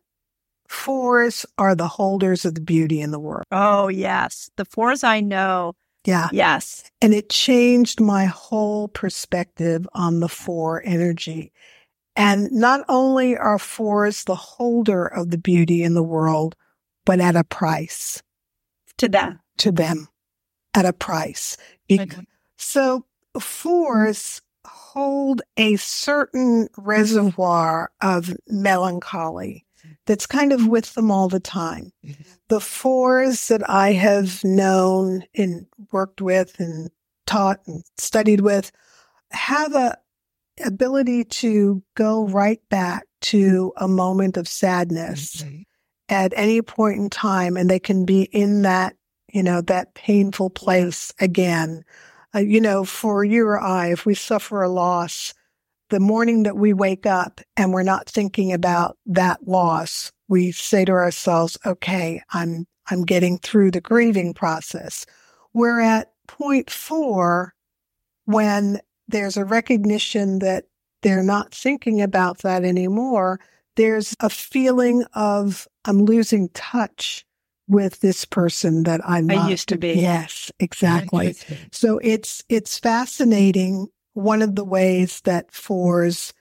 fours are the holders of the beauty in the world.
Oh, yes. The fours I know.
Yeah.
Yes.
And it changed my whole perspective on the four energy. And not only are fours the holder of the beauty in the world, but at a price
To them.
to them, at a price. Be-
Okay.
So fours hold a certain reservoir of melancholy that's kind of with them all the time. The fours that I have known and worked with and taught and studied with have a ability to go right back to a moment of sadness at any point in time, and they can be in that, you know, that painful place again. Uh, you know, for you or I, if we suffer a loss, the morning that we wake up and we're not thinking about that loss, we say to ourselves, okay, I'm, I'm getting through the grieving process. We're at point four when there's a recognition that they're not thinking about that anymore. There's a feeling of I'm losing touch with this person that I'm
I
not.
used to be.
Yes, exactly. So it's it's fascinating. One of the ways that fours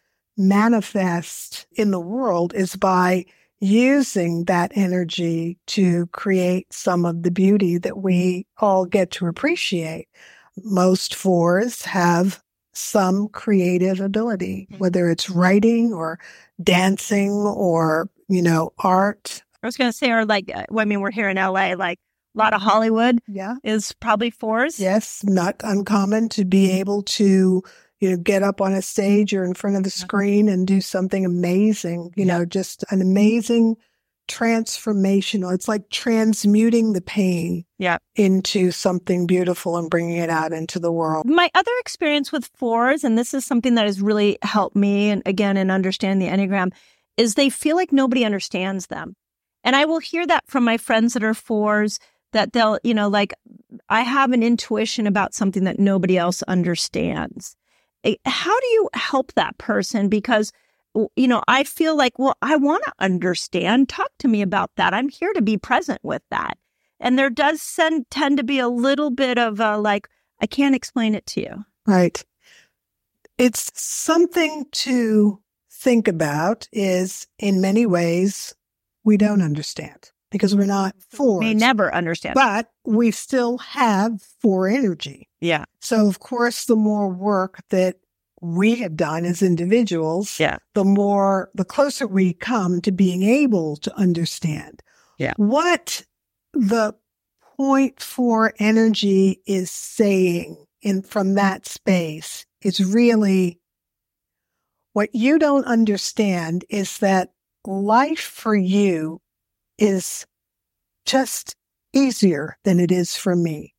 manifest in the world is by using that energy to create some of the beauty that we all get to appreciate. Most fours have some creative ability, whether it's writing or dancing or, you know, art.
I was going to say, or like, uh, I mean, we're here in L A, like a lot of Hollywood
Yeah.
is probably fours.
Yes, not uncommon to be able to, you know, get up on a stage or in front of the screen and do something amazing, you know, just an amazing transformational. It's like transmuting the pain
Yeah.
into something beautiful and bringing it out into the world.
My other experience with fours, and this is something that has really helped me, and again, in understanding the Enneagram, is they feel like nobody understands them. And I will hear that from my friends that are fours, that they'll, you know, like, I have an intuition about something that nobody else understands. How do you help that person? Because, you know, I feel like, well, I want to understand. Talk to me about that. I'm here to be present with that. And there does send, tend to be a little bit of a, like, I can't explain it to you.
Right. It's something to think about is, in many ways, we don't understand because we're not fours.
May never understand.
But we still have four energy.
Yeah.
So, of course, the more work that we have done as individuals,
Yeah.
the more, the closer we come to being able to understand.
Yeah.
What the point four energy is saying in from that space is really, what you don't understand is that life for you is just easier than it is for me.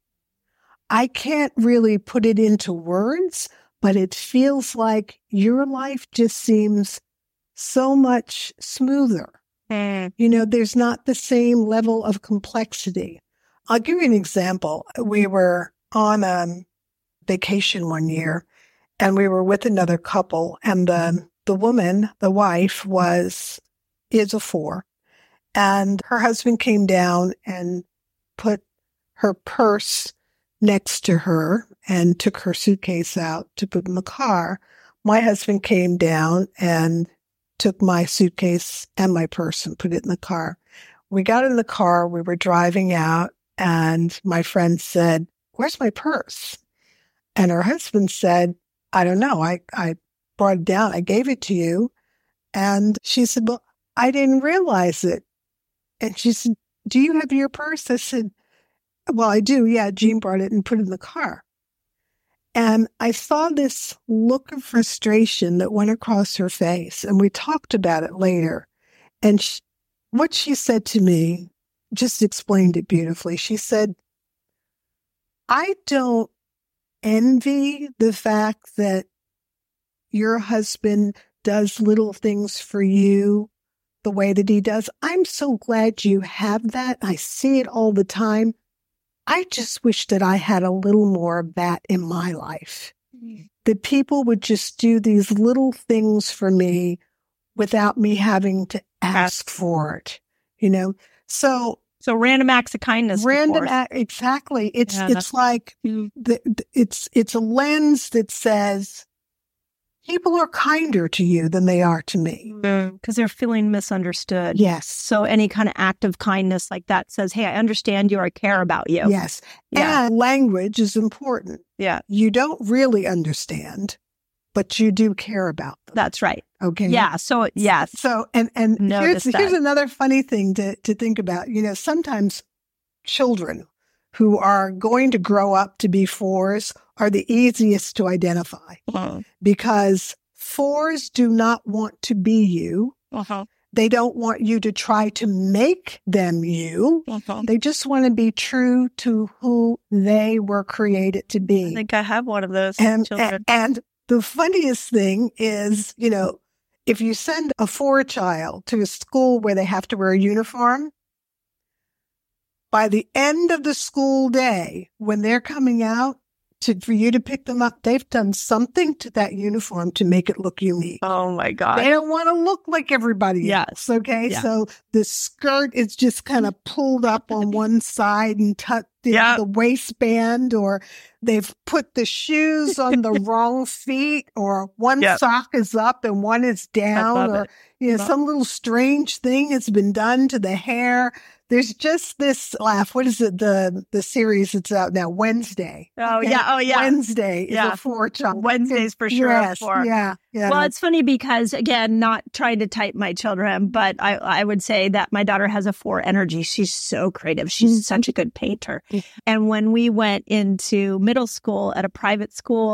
I can't really put it into words, but it feels like your life just seems so much smoother.
Mm.
You know, there's not the same level of complexity. I'll give you an example. We were on a vacation one year, and we were with another couple, and the the woman, the wife, was is a four, and her husband came down and put her purse next to her and took her suitcase out to put in the car. My husband came down and took my suitcase and my purse and put it in the car. We got in the car, we were driving out, and my friend said, "Where's my purse?" And her husband said, "I don't know. I, I brought it down. I gave it to you." And she said, "Well, I didn't realize it." And she said, "Do you have your purse?" I said, "Well, I do. Yeah, Jean brought it and put it in the car." And I saw this look of frustration that went across her face. And we talked about it later. And she, what she said to me just explained it beautifully. She said, "I don't envy the fact that your husband does little things for you the way that he does. I'm so glad you have that. I see it all the time. I just wish that I had a little more of that in my life. Mm-hmm. That people would just do these little things for me without me having to ask for it, you know?" So,
so random acts of kindness.
Random act, exactly. It's yeah, it's like the, the, it's it's a lens that says people are kinder to you than they are to me.
Because they're feeling misunderstood.
Yes.
So any kind of act of kindness like that says, "Hey, I understand you, or I care about you."
Yes. Yeah. And language is important.
Yeah.
You don't really understand, but you do care about them.
That's right.
Okay.
Yeah. So, yes.
So, and, and here's, here's another funny thing to, to think about. You know, sometimes children who are going to grow up to be fours are the easiest to identify uh-huh. because fours do not want to be you.
Uh-huh.
They don't want you to try to make them you. Uh-huh. They just want to be true to who they were created to be.
I think I have one of those
and,
children.
And, and the funniest thing is, you know, if you send a four child to a school where they have to wear a uniform, by the end of the school day, when they're coming out to for you to pick them up, they've done something to that uniform to make it look unique.
Oh my God.
They don't want to look like everybody
yes.
else. Okay.
Yeah.
So the skirt is just kind of pulled up on one side and tucked in
yep.
the waistband, or they've put the shoes on the wrong feet, or one yep. sock is up and one is down, or, you know, love some little strange thing has been done to the hair. There's just this laugh. What is it? The the series that's out now, Wednesday.
Oh, okay? yeah. Oh, yeah.
Wednesday is
yeah.
a four child.
Wednesdays for sure.
Yes,
four.
Yeah, yeah.
Well, it's funny because, again, not trying to type my children, but I, I would say that my daughter has a four energy. She's so creative. She's mm-hmm. such a good painter. Mm-hmm. And when we went into middle school at a private school,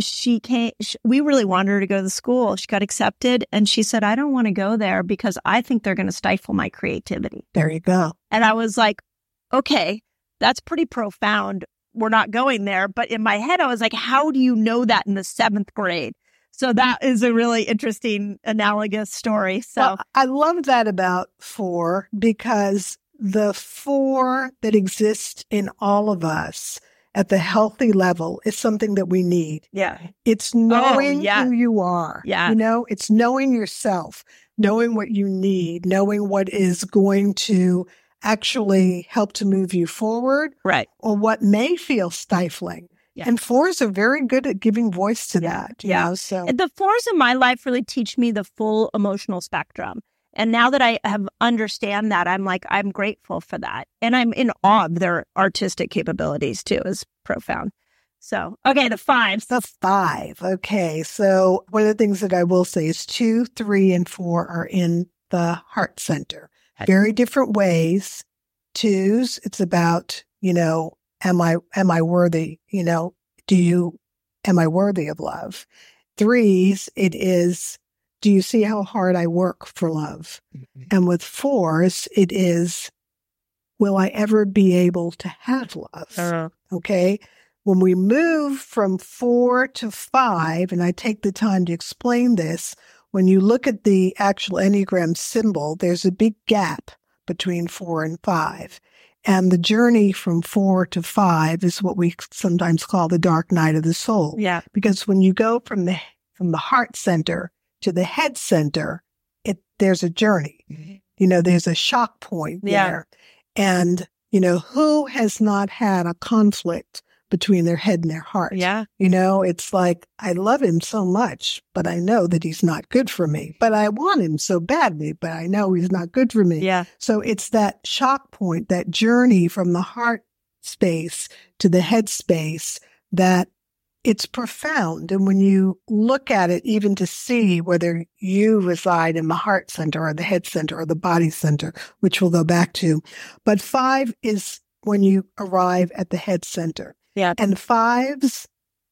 she came, she, we really wanted her to go to the school. She got accepted and she said, I don't want to go there because I think they're going to stifle my creativity.
There you go.
And I was like, okay, that's pretty profound. We're not going there. But in my head, I was like, how do you know that in the seventh grade? So that is a really interesting analogous story. So
well, I love that about four, because the four that exist in all of us at the healthy level is something that we need.
Yeah.
It's knowing
oh, yeah.
who you are.
Yeah.
You know, it's knowing yourself, knowing what you need, knowing what is going to actually help to move you forward.
Right.
Or what may feel stifling. Yeah. And fours are very good at giving voice to
yeah.
that. You
yeah.
know, so
the fours in my life really teach me the full emotional spectrum. And now that I have understand that, I'm like, I'm grateful for that. And I'm in awe of their artistic capabilities too, is profound. So, okay, the fives.
The five. Okay. So one of the things that I will say is two, three, and four are in the heart center. Very different ways. Twos, it's about, you know, am I, am I worthy? You know, do you, am I worthy of love? Threes, it is, do you see how hard I work for love? Mm-hmm. And with fours, it is, will I ever be able to have love? Uh-huh. Okay. When we move from four to five, and I take the time to explain this, when you look at the actual Enneagram symbol, there's a big gap between four and five. And the journey from four to five is what we sometimes call the dark night of the soul.
Yeah.
Because when you go from the from the heart center to the head center, it there's a journey. Mm-hmm. You know, there's a shock point
yeah.
there. And, you know, who has not had a conflict between their head and their heart?
Yeah.
You know, it's like, I love him so much, but I know that he's not good for me. But I want him so badly, but I know he's not good for me.
Yeah.
So it's that shock point, that journey from the heart space to the head space, that it's profound. And when you look at it, even to see whether you reside in the heart center or the head center or the body center, which we'll go back to. But five is when you arrive at the head center.
Yeah.
And fives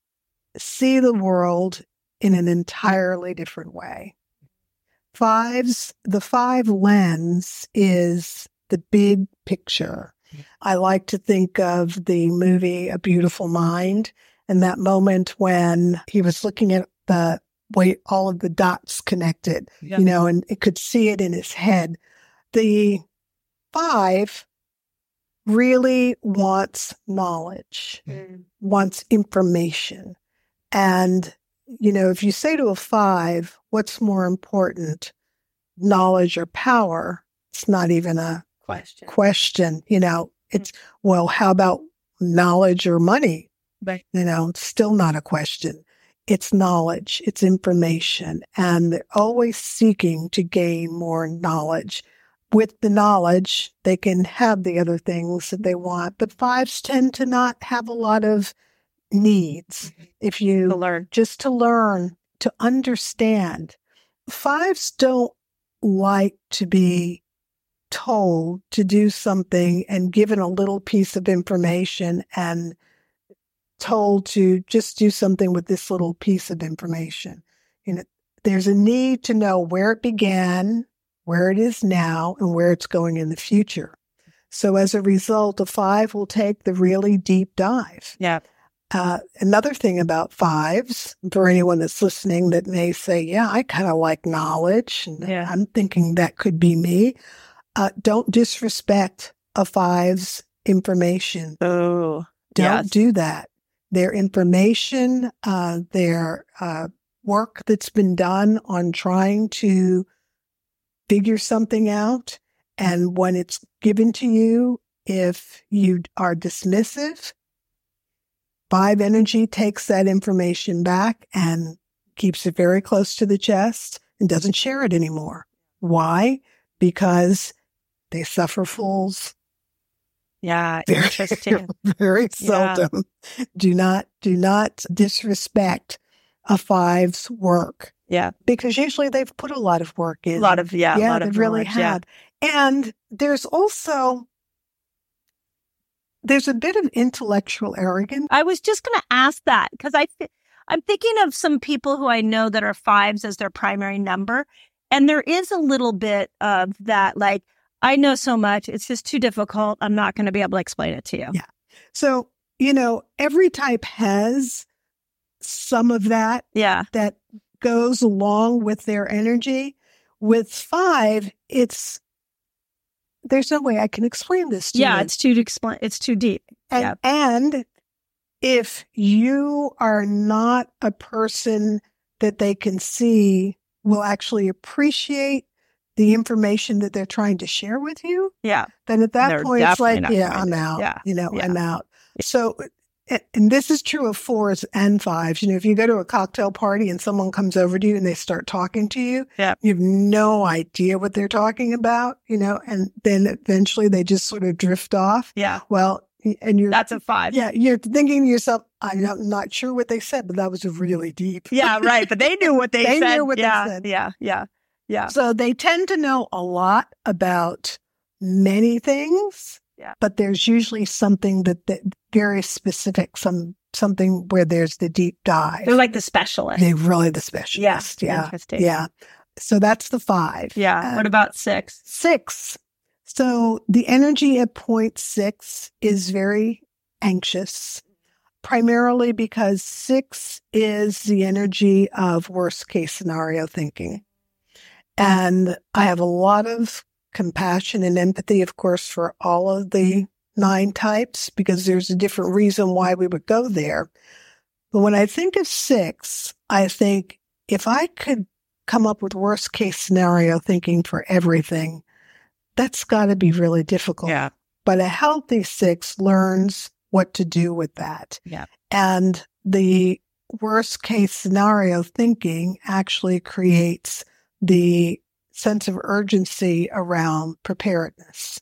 see the world in an entirely different way. Fives, the five lens is the big picture. I like to think of the movie A Beautiful Mind, and that moment when he was looking at the way all of the dots connected, yeah. you know, and it could see it in his head. The five really wants knowledge, mm. wants information. And, you know, if you say to a five, what's more important, knowledge or power? It's not even a
question.
question. You know, it's, well, how about knowledge or money?
Right.
You know, it's still not a question. It's knowledge, it's information. And they're always seeking to gain more knowledge. With the knowledge, they can have the other things that they want. But fives tend to not have a lot of needs. If you
to learn.
Just to learn, to understand. Fives don't like to be told to do something and given a little piece of information and told to just do something with this little piece of information. You know, there's a need to know where it began, where it is now, and where it's going in the future. So as a result, a five will take the really deep dive.
Yeah.
Uh, another thing about fives, for anyone that's listening that may say, yeah, I kind of like knowledge, and yeah. I'm thinking that could be me. Uh, don't disrespect a five's information.
Oh,
Don't
yes.
do that. Their information, uh, their uh, work that's been done on trying to figure something out. And when it's given to you, if you are dismissive, five energy takes that information back and keeps it very close to the chest and doesn't share it anymore. Why? Because they suffer fools.
Yeah,
very,
interesting.
Very seldom. Yeah. Do not, do not disrespect a five's work.
Yeah.
Because usually they've put a lot of work in.
A lot of, yeah.
Yeah,
a lot
they
of
really
knowledge,
have. Yeah. And there's also, there's a bit of intellectual arrogance.
I was just going to ask that because I, I'm thinking of some people who I know that are fives as their primary number. And there is a little bit of that, like, I know so much, it's just too difficult. I'm not going to be able to explain it to you.
Yeah. So, you know, every type has some of that.
Yeah.
That goes along with their energy. With five, it's, there's no way I can explain this to
yeah,
you.
Yeah, it's too explain. It's too deep.
And,
yeah.
and if you are not a person that they can see will actually appreciate the information that they're trying to share with you,
yeah,
then at that
they're
point, it's like, yeah,
to.
I'm out.
Yeah.
You know,
yeah.
I'm out. So, and this is true of fours and fives. You know, if you go to a cocktail party and someone comes over to you and they start talking to you,
yeah.
you have no idea what they're talking about, you know, and then eventually they just sort of drift off.
Yeah.
Well, and you're,
that's a five.
Yeah. You're thinking to yourself, I'm not, not sure what they said, but that was really deep.
Yeah. Right. But they knew what they,
they
said.
They knew what
yeah,
they said.
Yeah. Yeah. Yeah.
So they tend to know a lot about many things.
Yeah.
But there's usually something that, that very specific, some something where there's the deep dive.
They're like the specialist.
They're really the specialist.
Yeah.
Yeah.
Interesting.
Yeah. So that's the five.
Yeah.
Uh,
what about six?
Six. So the energy at point six is very anxious, primarily because six is the energy of worst case scenario thinking. And I have a lot of compassion and empathy, of course, for all of the nine types, because there's a different reason why we would go there. But when I think of six, I think if I could come up with worst case scenario thinking for everything, that's got to be really difficult.
Yeah.
But a healthy six learns what to do with that.
Yeah.
And the worst case scenario thinking actually creates the sense of urgency around preparedness.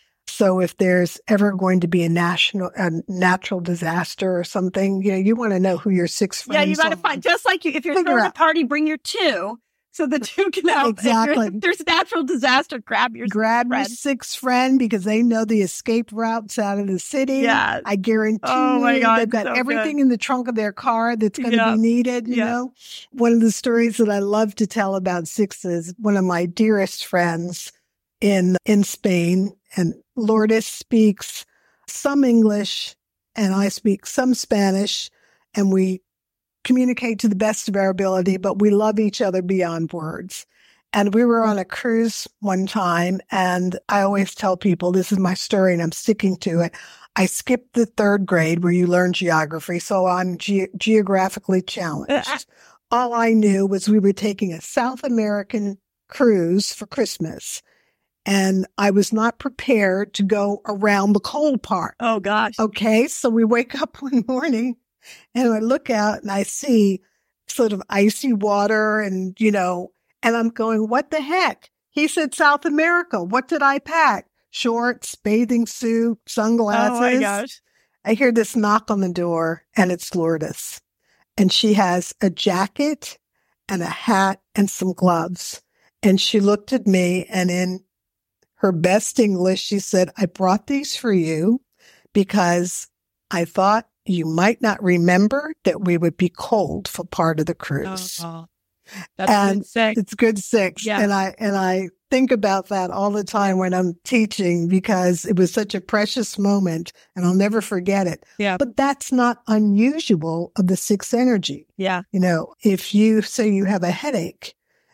So if there's ever going to be a national, a natural disaster or something, you know, you want to know who your six friends are.
Yeah, you got to find, just like you, if you're throwing a party, bring your two, so the two can help.
Exactly.
If there's a natural disaster, grab your
grab
friend.
your sixth friend, because they know the escape routes out of the city.
Yeah.
I guarantee
oh my God,
they've got
so
everything
good.
in the trunk of their car that's going to
yeah.
be needed. You
yeah.
know, one of the stories that I love to tell about sixes, one of my dearest friends in in Spain, and Lourdes speaks some English and I speak some Spanish, and we communicate to the best of our ability, but we love each other beyond words. And we were on a cruise one time, and I always tell people, this is my story and I'm sticking to it. I skipped the third grade where you learn geography, so I'm ge- geographically challenged. All I knew was we were taking a South American cruise for Christmas, and I was not prepared to go around the cold part.
Oh, gosh.
Okay, so we wake up one morning, and I look out and I see sort of icy water and, you know, and I'm going, what the heck? He said South America. What did I pack? Shorts, bathing suit, sunglasses.
Oh, my gosh.
I hear this knock on the door, and it's Lourdes. And she has a jacket and a hat and some gloves. And she looked at me, and in her best English, she said, I brought these for you because I thought you might not remember that we would be cold for part of the cruise.
Oh, oh. That's
and
good six.
It's good six.
Yeah.
And I, and I think about that all the time when I'm teaching, because it was such a precious moment and I'll never forget it.
Yeah.
But that's not unusual of the six energy.
Yeah.
You know, if you say you have a headache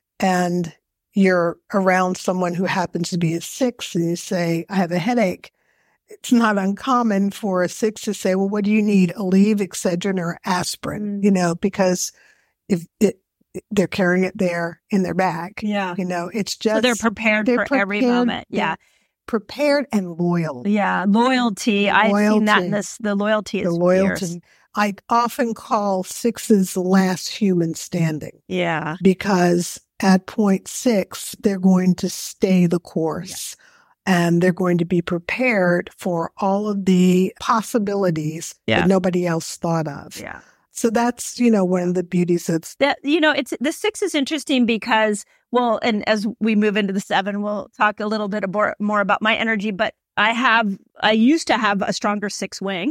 and you're around someone who happens to be a six and you say, I have a headache, it's not uncommon for a six to say, well, what do you need? Aleve, Excedrin, or aspirin,
Mm.
you know, because if it, they're carrying it there in their bag.
Yeah.
You know, it's just.
So they're prepared
they're
for every
prepared,
moment. Yeah.
Prepared and loyal.
Yeah. Loyalty. I've seen that in
Loyalty.
this. The loyalty is
The loyalty.
fierce.
I often call sixes the last human standing,
Yeah.
because at point six, they're going to stay the course. And they're going to be prepared for all of the possibilities
Yeah.
that nobody else thought of.
Yeah.
So that's, you know, one of the beauties of
That, you know, it's the six is interesting because, well, and as we move into the seven, we'll talk a little bit more, more about my energy, but I have, I used to have a stronger six wing.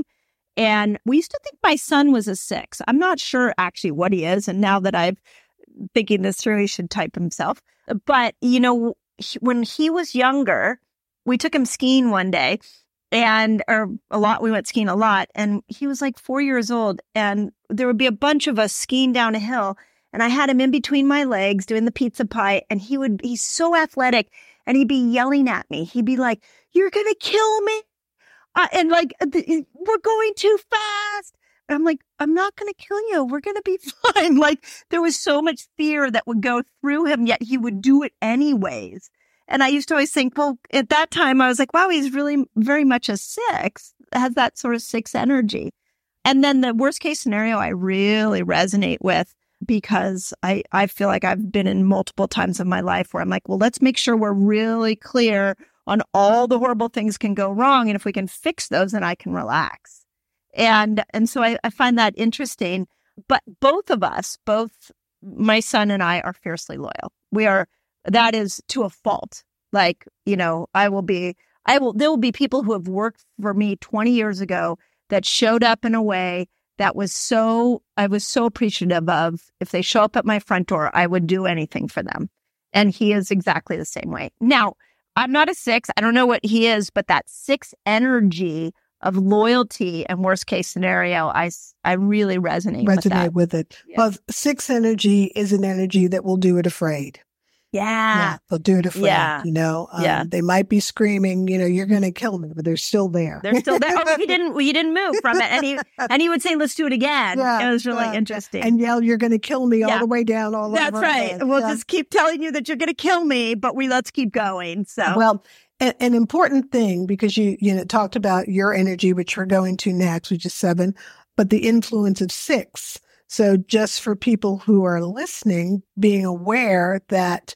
And we used to think my son was a six. I'm not sure actually what he is. And now that I'm thinking this through, he should type himself. But, you know, when he was younger, we took him skiing one day and, or a lot, we went skiing a lot. And he was like four years old. And there would be a bunch of us skiing down a hill. And I had him in between my legs doing the pizza pie. And he would, he's so athletic. And he'd be yelling at me. He'd be like, "You're going to kill me." Uh, and like, "We're going too fast." And I'm like, "I'm not going to kill you. We're going to be fine." Like, there was so much fear that would go through him, yet he would do it anyways. And I used to always think, well, at that time, I was like, wow, he's really very much a six, has that sort of six energy. And then the worst case scenario, I really resonate with, because I, I feel like I've been in multiple times of my life where I'm like, well, let's make sure we're really clear on all the horrible things can go wrong. And if we can fix those, then I can relax. And and so I, I find that interesting. But both of us, both my son and I, are fiercely loyal. We are, that is to a fault. Like, you know, I will be, I will, there will be people who have worked for me twenty years ago that showed up in a way that was so, I was so appreciative of. If they show up at my front door, I would do anything for them. And he is exactly the same way. Now, I'm not a six. I don't know what he is, but that six energy of loyalty and worst case scenario, I, I really resonate,
resonate
with that.
with it.
Yeah.
Well, six energy is an energy that will do it afraid.
Yeah.
Yeah, they'll do it afraid,
Yeah.
you know. Um,
Yeah.
They might be screaming, you know, "You're going to kill me," but they're still there.
They're still there. Oh, he didn't, he didn't move from it. And he, and he would say, "Let's do it again."
Yeah,
It was really
yeah.
interesting.
And yell, "You're going to kill me," all
Yeah.
the way down, all
That's
over.
right.
Head.
We'll
Yeah.
just keep telling you that you're going to kill me, but we let's keep going. So,
Well, an, an important thing, because you, you know, talked about your energy, which we're going to next, which is seven, but the influence of six. So just for people who are listening, being aware that,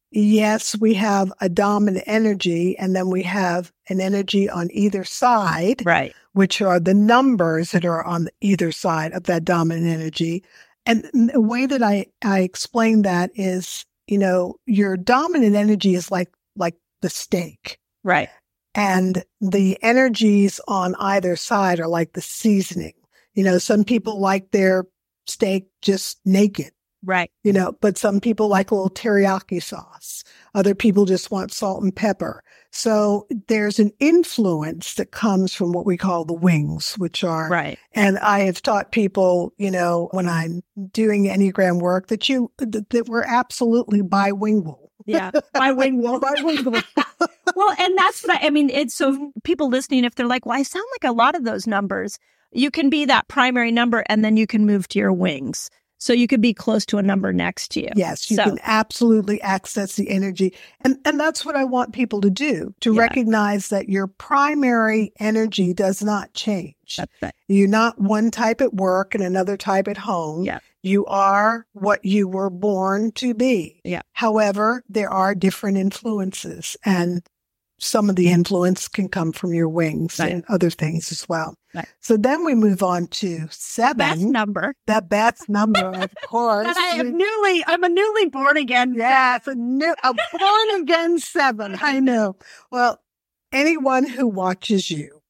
yes, we have a dominant energy, and then we have an energy on either side,
right.
which are the numbers that are on either side of that dominant energy. And the way that I, I explain that is, you know, your dominant energy is like, like the steak.
Right.
And the energies on either side are like the seasoning. You know, some people like their steak just naked.
Right.
You know, but some people like a little teriyaki sauce. Other people just want salt and pepper. So there's an influence that comes from what we call the wings, which are,
right.
And I have taught people, you know, when I'm doing Enneagram work, that you, that, that we're absolutely bilingual.
Yeah. Bilingual.
Bilingual.
Well, and that's what I, I mean, it's so people listening, if they're like, well, I sound like a lot of those numbers, you can be that primary number and then you can move to your wings. So you could be close to a number next to you.
Yes, you
so.
can absolutely access the energy. And and that's what I want people to do, to
Yeah.
recognize that your primary energy does not change.
That's right.
You're not one type at work and another type at home.
Yeah.
You are what you were born to be.
Yeah.
However, there are different influences, and some of the influence can come from your wings
Right.
and other things as well.
Right.
So then we move on to seven.
Best number.
That best number, of course.
That I am newly, I'm a newly born again.
Yes, a new, a born again seven. I know. Well, anyone who watches you,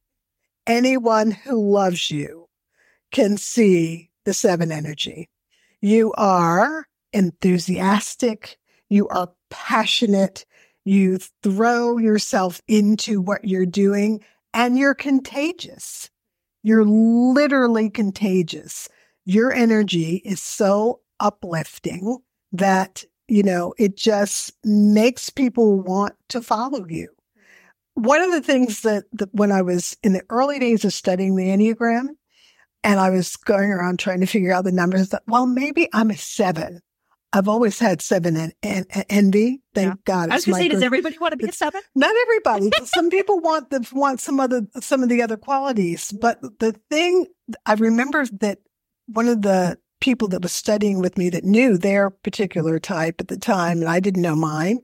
anyone who loves you, can see the seven energy. You are enthusiastic. You are passionate. You throw yourself into what you're doing, and you're contagious. You're literally contagious. Your energy is so uplifting that, you know, it just makes people want to follow you. One of the things that, that when I was in the early days of studying the Enneagram, and I was going around trying to figure out the numbers, that, well, maybe I'm a seven. I've always had seven and, and, and envy. Thank
Yeah.
God.
I was
It's
going to say,
my
does
good-
everybody want to be a
it's-
seven?
Not everybody. Some people want the want some other some of the other qualities. But the thing I remember that one of the people that was studying with me that knew their particular type at the time, and I didn't know mine,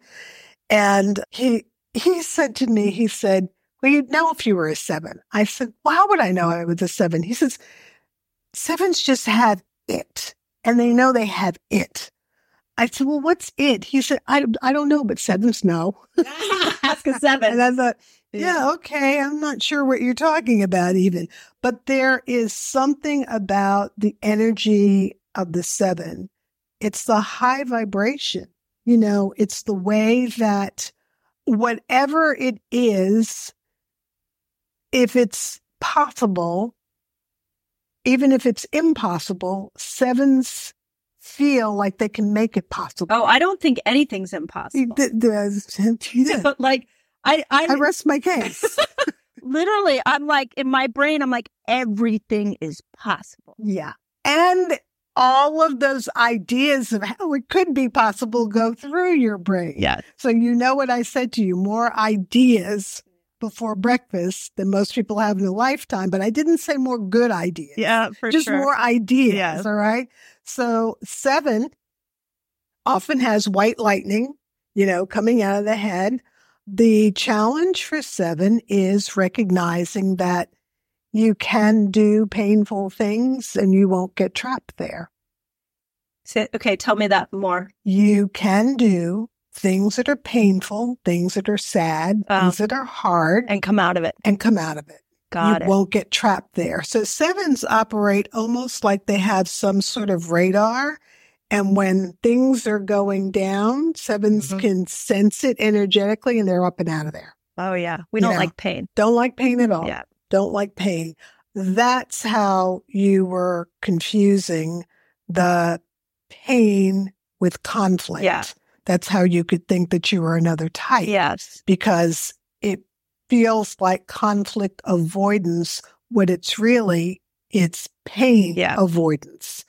and he he said to me, he said, "Well, you'd know if you were a seven." I said, "Well, how would I know I was a seven?" He says, "Sevens just have it, and they know they have it." I said, well, what's it? He said, I, I don't know, but sevens know.
Ask a seven.
And I thought, yeah, okay, I'm not sure what you're talking about even. But there is something about the energy of the seven. It's the high vibration. You know, it's the way that whatever it is, if it's possible, even if it's impossible, sevens feel like they can make it possible.
Oh, I don't think anything's impossible.
The, the,
But like, I, I,
I rest my case.
literally, I'm like, in my brain, I'm like, everything is possible.
Yeah. And all of those ideas of how it could be possible go through your brain.
Yeah.
So you know what I said to you, more ideas before breakfast than most people have in a lifetime. But I didn't say more good ideas.
Yeah, for
Just
sure.
more ideas.
Yes.
All right. So seven often has white lightning, you know, coming out of the head. The challenge for seven is recognizing that you can do painful things and you won't get trapped there.
So, okay, tell me that more.
You can do things that are painful, things that are sad,
Oh.
things that are hard,
And come out of it.
and come out of it.
Got
you
it.
won't get trapped there. So sevens operate almost like they have some sort of radar. And when things are going down, sevens
Mhm.
can sense it energetically and they're up and out of there.
Oh, yeah. We
You
don't
know.
like pain.
Don't like pain at all.
Yeah.
Don't like pain. That's how you were confusing the pain with conflict.
Yeah.
That's how you could think that you were another type.
Yes.
Because it feels like conflict avoidance. What it's really, it's pain
Yeah.
avoidance,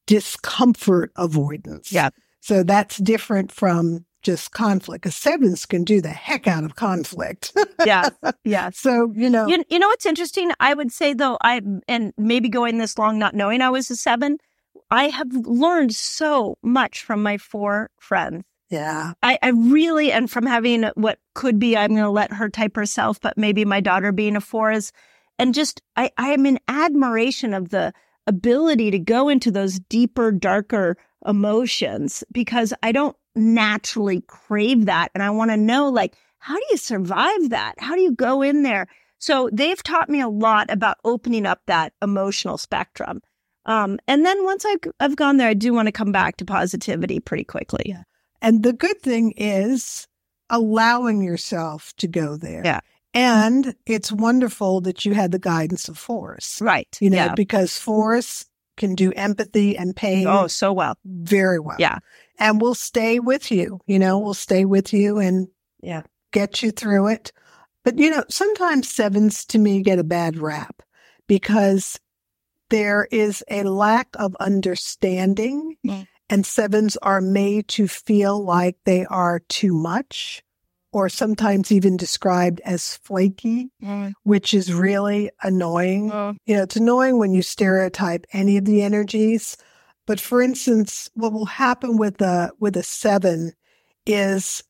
discomfort avoidance.
Yeah.
So that's different from just conflict. Because sevens can do the heck out of conflict.
Yes. Yes.
So, you know.
You, you know what's interesting? I would say, though, I and maybe going this long not knowing I was a seven, I have learned so much from my four friends.
Yeah.
I, I really, and from having what could be, I'm going to let her type herself, but maybe my daughter being a four is, and just, I, I am in admiration of the ability to go into those deeper, darker emotions because I don't naturally crave that. And I want to know, like, how do you survive that? How do you go in there? So they've taught me a lot about opening up that emotional spectrum. Um, and then once I've, I've gone there, I do want to come back to positivity pretty quickly.
Yeah. And the good thing is allowing yourself to go there.
Yeah.
And it's wonderful that you had the guidance of fours,
Right.
you know,
Yeah.
because fours can do empathy and pain
Oh, so well.
very well.
Yeah.
And we'll stay with you, you know, we'll stay with you and
Yeah.
get you through it. But, you know, sometimes sevens to me get a bad rap because there is a lack of understanding.
Mm.
And sevens are made to feel like they are too much, or sometimes even described as flaky,
Mm.
which is really annoying.
Oh.
You know, it's annoying when you stereotype any of the energies. But for instance, what will happen with a with a seven is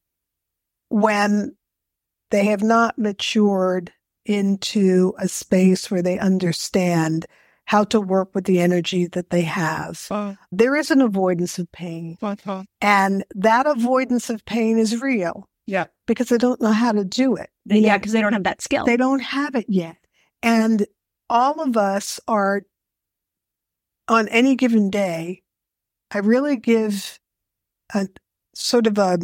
when they have not matured into a space where they understand how to work with the energy that they have.
Oh.
There is an avoidance of pain.
Oh.
And that avoidance of pain is real
Yeah.
because they don't know how to do it. You
Yeah,
know,
because they don't have that skill.
they don't have it yet. And all of us are, on any given day, I really give a sort of a,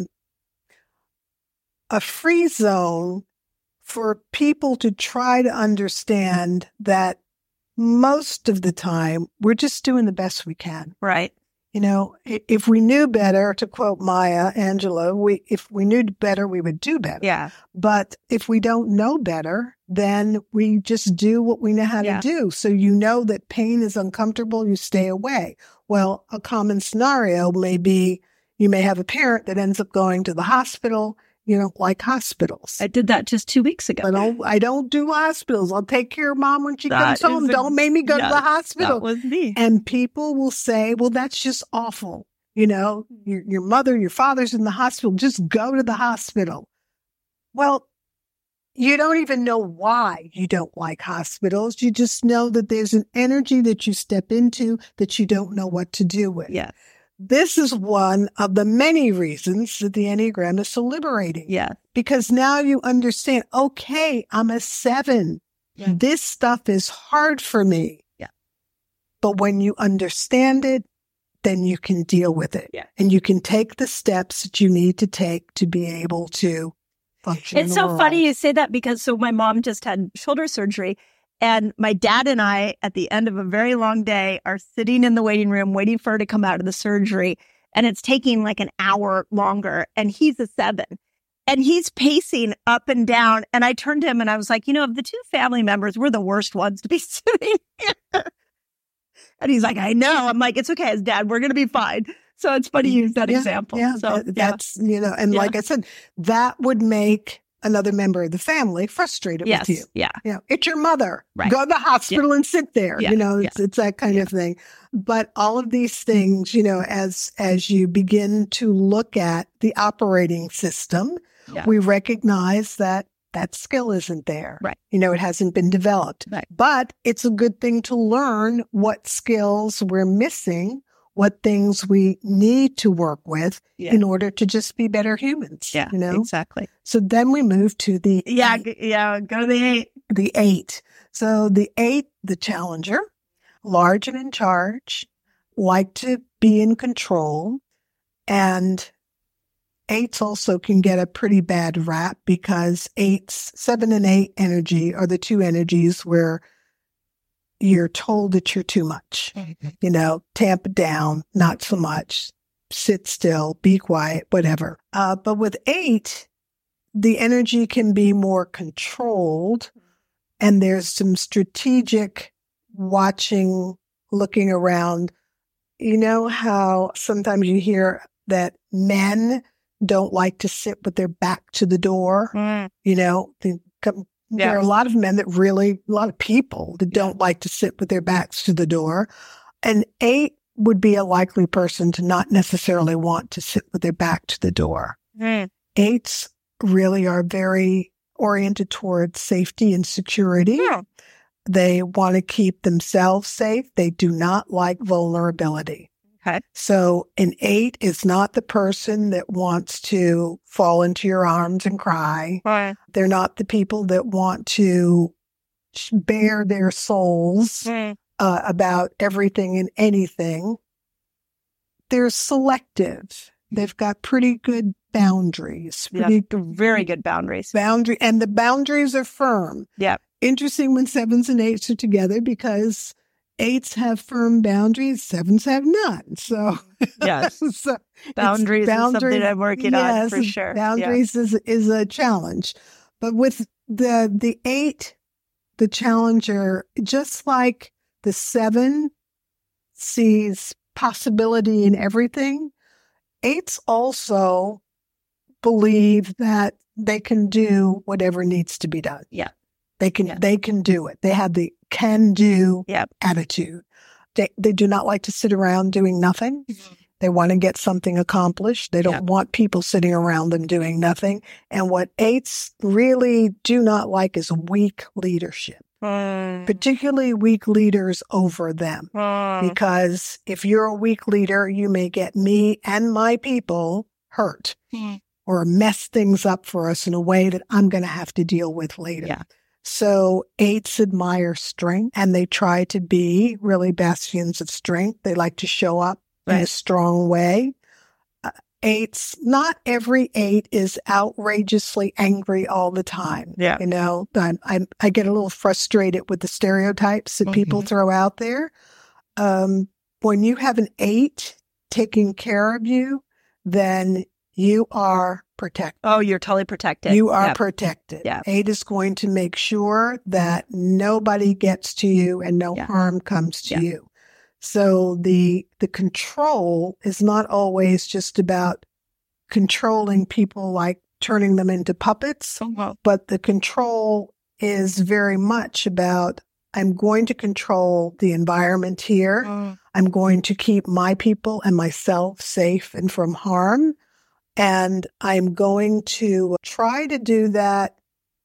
a free zone for people to try to understand that most of the time, we're just doing the best we can.
Right.
You know, i- if we knew better, to quote Maya Angelou, we if we knew better, we would do better.
Yeah.
But if we don't know better, then we just do what we know how
Yeah.
to do. So you know that pain is uncomfortable, you stay away. Well, a common scenario may be you may have a parent that ends up going to the hospital. You don't like hospitals.
I did that just two weeks ago.
I don't, I don't do hospitals. I'll take care of mom when she
That
comes home.
is a-
Don't make me go
yeah,
to the hospital.
That was me.
And people will say, well, that's just awful. You know, your, your mother, your father's in the hospital. Just go to the hospital. Well, you don't even know why you don't like hospitals. You just know that there's an energy that you step into that you don't know what to do with.
Yeah.
this is one of the many reasons that the Enneagram is so liberating.
Yeah.
Because now you understand, okay, I'm a seven. Yeah. This stuff is hard for me.
Yeah.
But when you understand it, then you can deal with it.
Yeah.
And you can take the steps that you need to take to be able to function.
It's so
world.
funny you say that because so my mom just had shoulder surgery, and my dad and I, at the end of a very long day, are sitting in the waiting room waiting for her to come out of the surgery. And it's taking like an hour longer. And he's a seven. And he's pacing up and down. And I turned to him and I was like, you know, of the two family members, we're the worst ones to be sitting here. And he's like, I know. I'm like, it's okay, as dad, we're going to be fine. So it's funny you use that
yeah,
example.
Yeah,
so
that, that's, you know, and
yeah.
like I said, that would make another member of the family frustrated
yes,
with you.
Yeah.
You know, it's your mother.
Right.
Go to the hospital
yeah.
and sit there.
Yeah.
You know, it's,
yeah.
it's that kind
yeah.
of thing. But all of these things, you know, as, as you begin to look at the operating system, yeah. we recognize that that skill isn't there.
Right.
You know, it hasn't been developed.
Right.
But it's a good thing to learn what skills we're missing, what things we need to work with yeah. in order to just be better humans.
Yeah,
you know?
exactly.
So then we move to the
Yeah,
eight.
yeah, go to the eight.
The eight. So the eight, the challenger, large and in charge, like to be in control. And eights also can get a pretty bad rap because eights, seven and eight energy are the two energies where you're told that you're too much. Mm-hmm. You know, tamp it down, not so much, sit still, be quiet, whatever. Uh, but with eight, the energy can be more controlled, and there's some strategic watching, looking around. You know how sometimes you hear that men don't like to sit with their back to the door? Mm. You know, the Yeah. There are a lot of men that really, a lot of people that don't yeah. like to sit with their backs to the door. And eight would be a likely person to not necessarily want to sit with their back to the door. Mm. Eights really are very oriented towards safety and security. Yeah. They want to keep themselves safe. They do not like vulnerability.
Okay.
So an eight is not the person that wants to fall into your arms and cry.
Right.
They're not the people that want to bare their souls mm. uh, about everything and anything. They're selective. They've got pretty good boundaries. Pretty
yeah, very good boundaries.
Boundary, and the boundaries are firm.
Yeah.
Interesting when sevens and eights are together because eights have firm boundaries, sevens have none. So,
yes,
so
boundaries, boundaries is something I'm working
yes,
on for sure.
Boundaries yeah. is is a challenge, but with the the eight, the challenger, just like the seven sees possibility in everything, eights also believe that they can do whatever needs to be done.
Yeah.
They can,
yeah.
they can do it. They have the can-do
yep.
attitude. They they do not like to sit around doing nothing. Mm-hmm. They want to get something accomplished. They don't yep. want people sitting around them doing nothing. And what eights really do not like is weak leadership, mm. particularly weak leaders over them. Mm. Because if you're a weak leader, you may get me and my people hurt mm. or mess things up for us in a way that I'm going to have to deal with later.
Yeah.
So eights admire strength, and they try to be really bastions of strength. They like to show up right. in a strong way. Uh, eights, not every eight is outrageously angry all the time.
Yeah.
You know, I, I, I get a little frustrated with the stereotypes that mm-hmm. people throw out there. Um, when you have an eight taking care of you, then you are protected.
Oh, you're totally protected.
You are
yep.
protected.
Yep.
Eight is going to make sure that nobody gets to you and no
yep.
harm comes to
yep.
you. So the the control is not always just about controlling people, like turning them into puppets,
oh, wow.
but the control is very much about, I'm going to control the environment here. Mm. I'm going to keep my people and myself safe and from harm. And I'm going to try to do that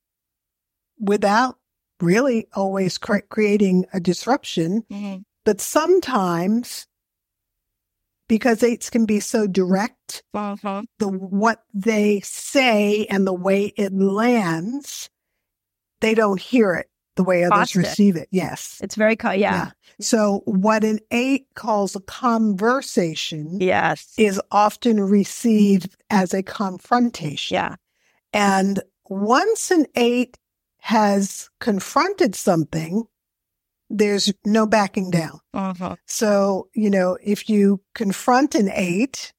without really always cre- creating a disruption. Mm-hmm. But sometimes because eights can be so direct,
uh-huh.
the what they say and the way it lands, they don't hear it the way others
Caustic.
receive it. Yes.
It's very, co- yeah.
Yeah. So what an eight calls a conversation
Yes.
is often received as a confrontation.
Yeah.
And once an eight has confronted something, there's no backing down.
Uh-huh.
So, you know, if you confront an eight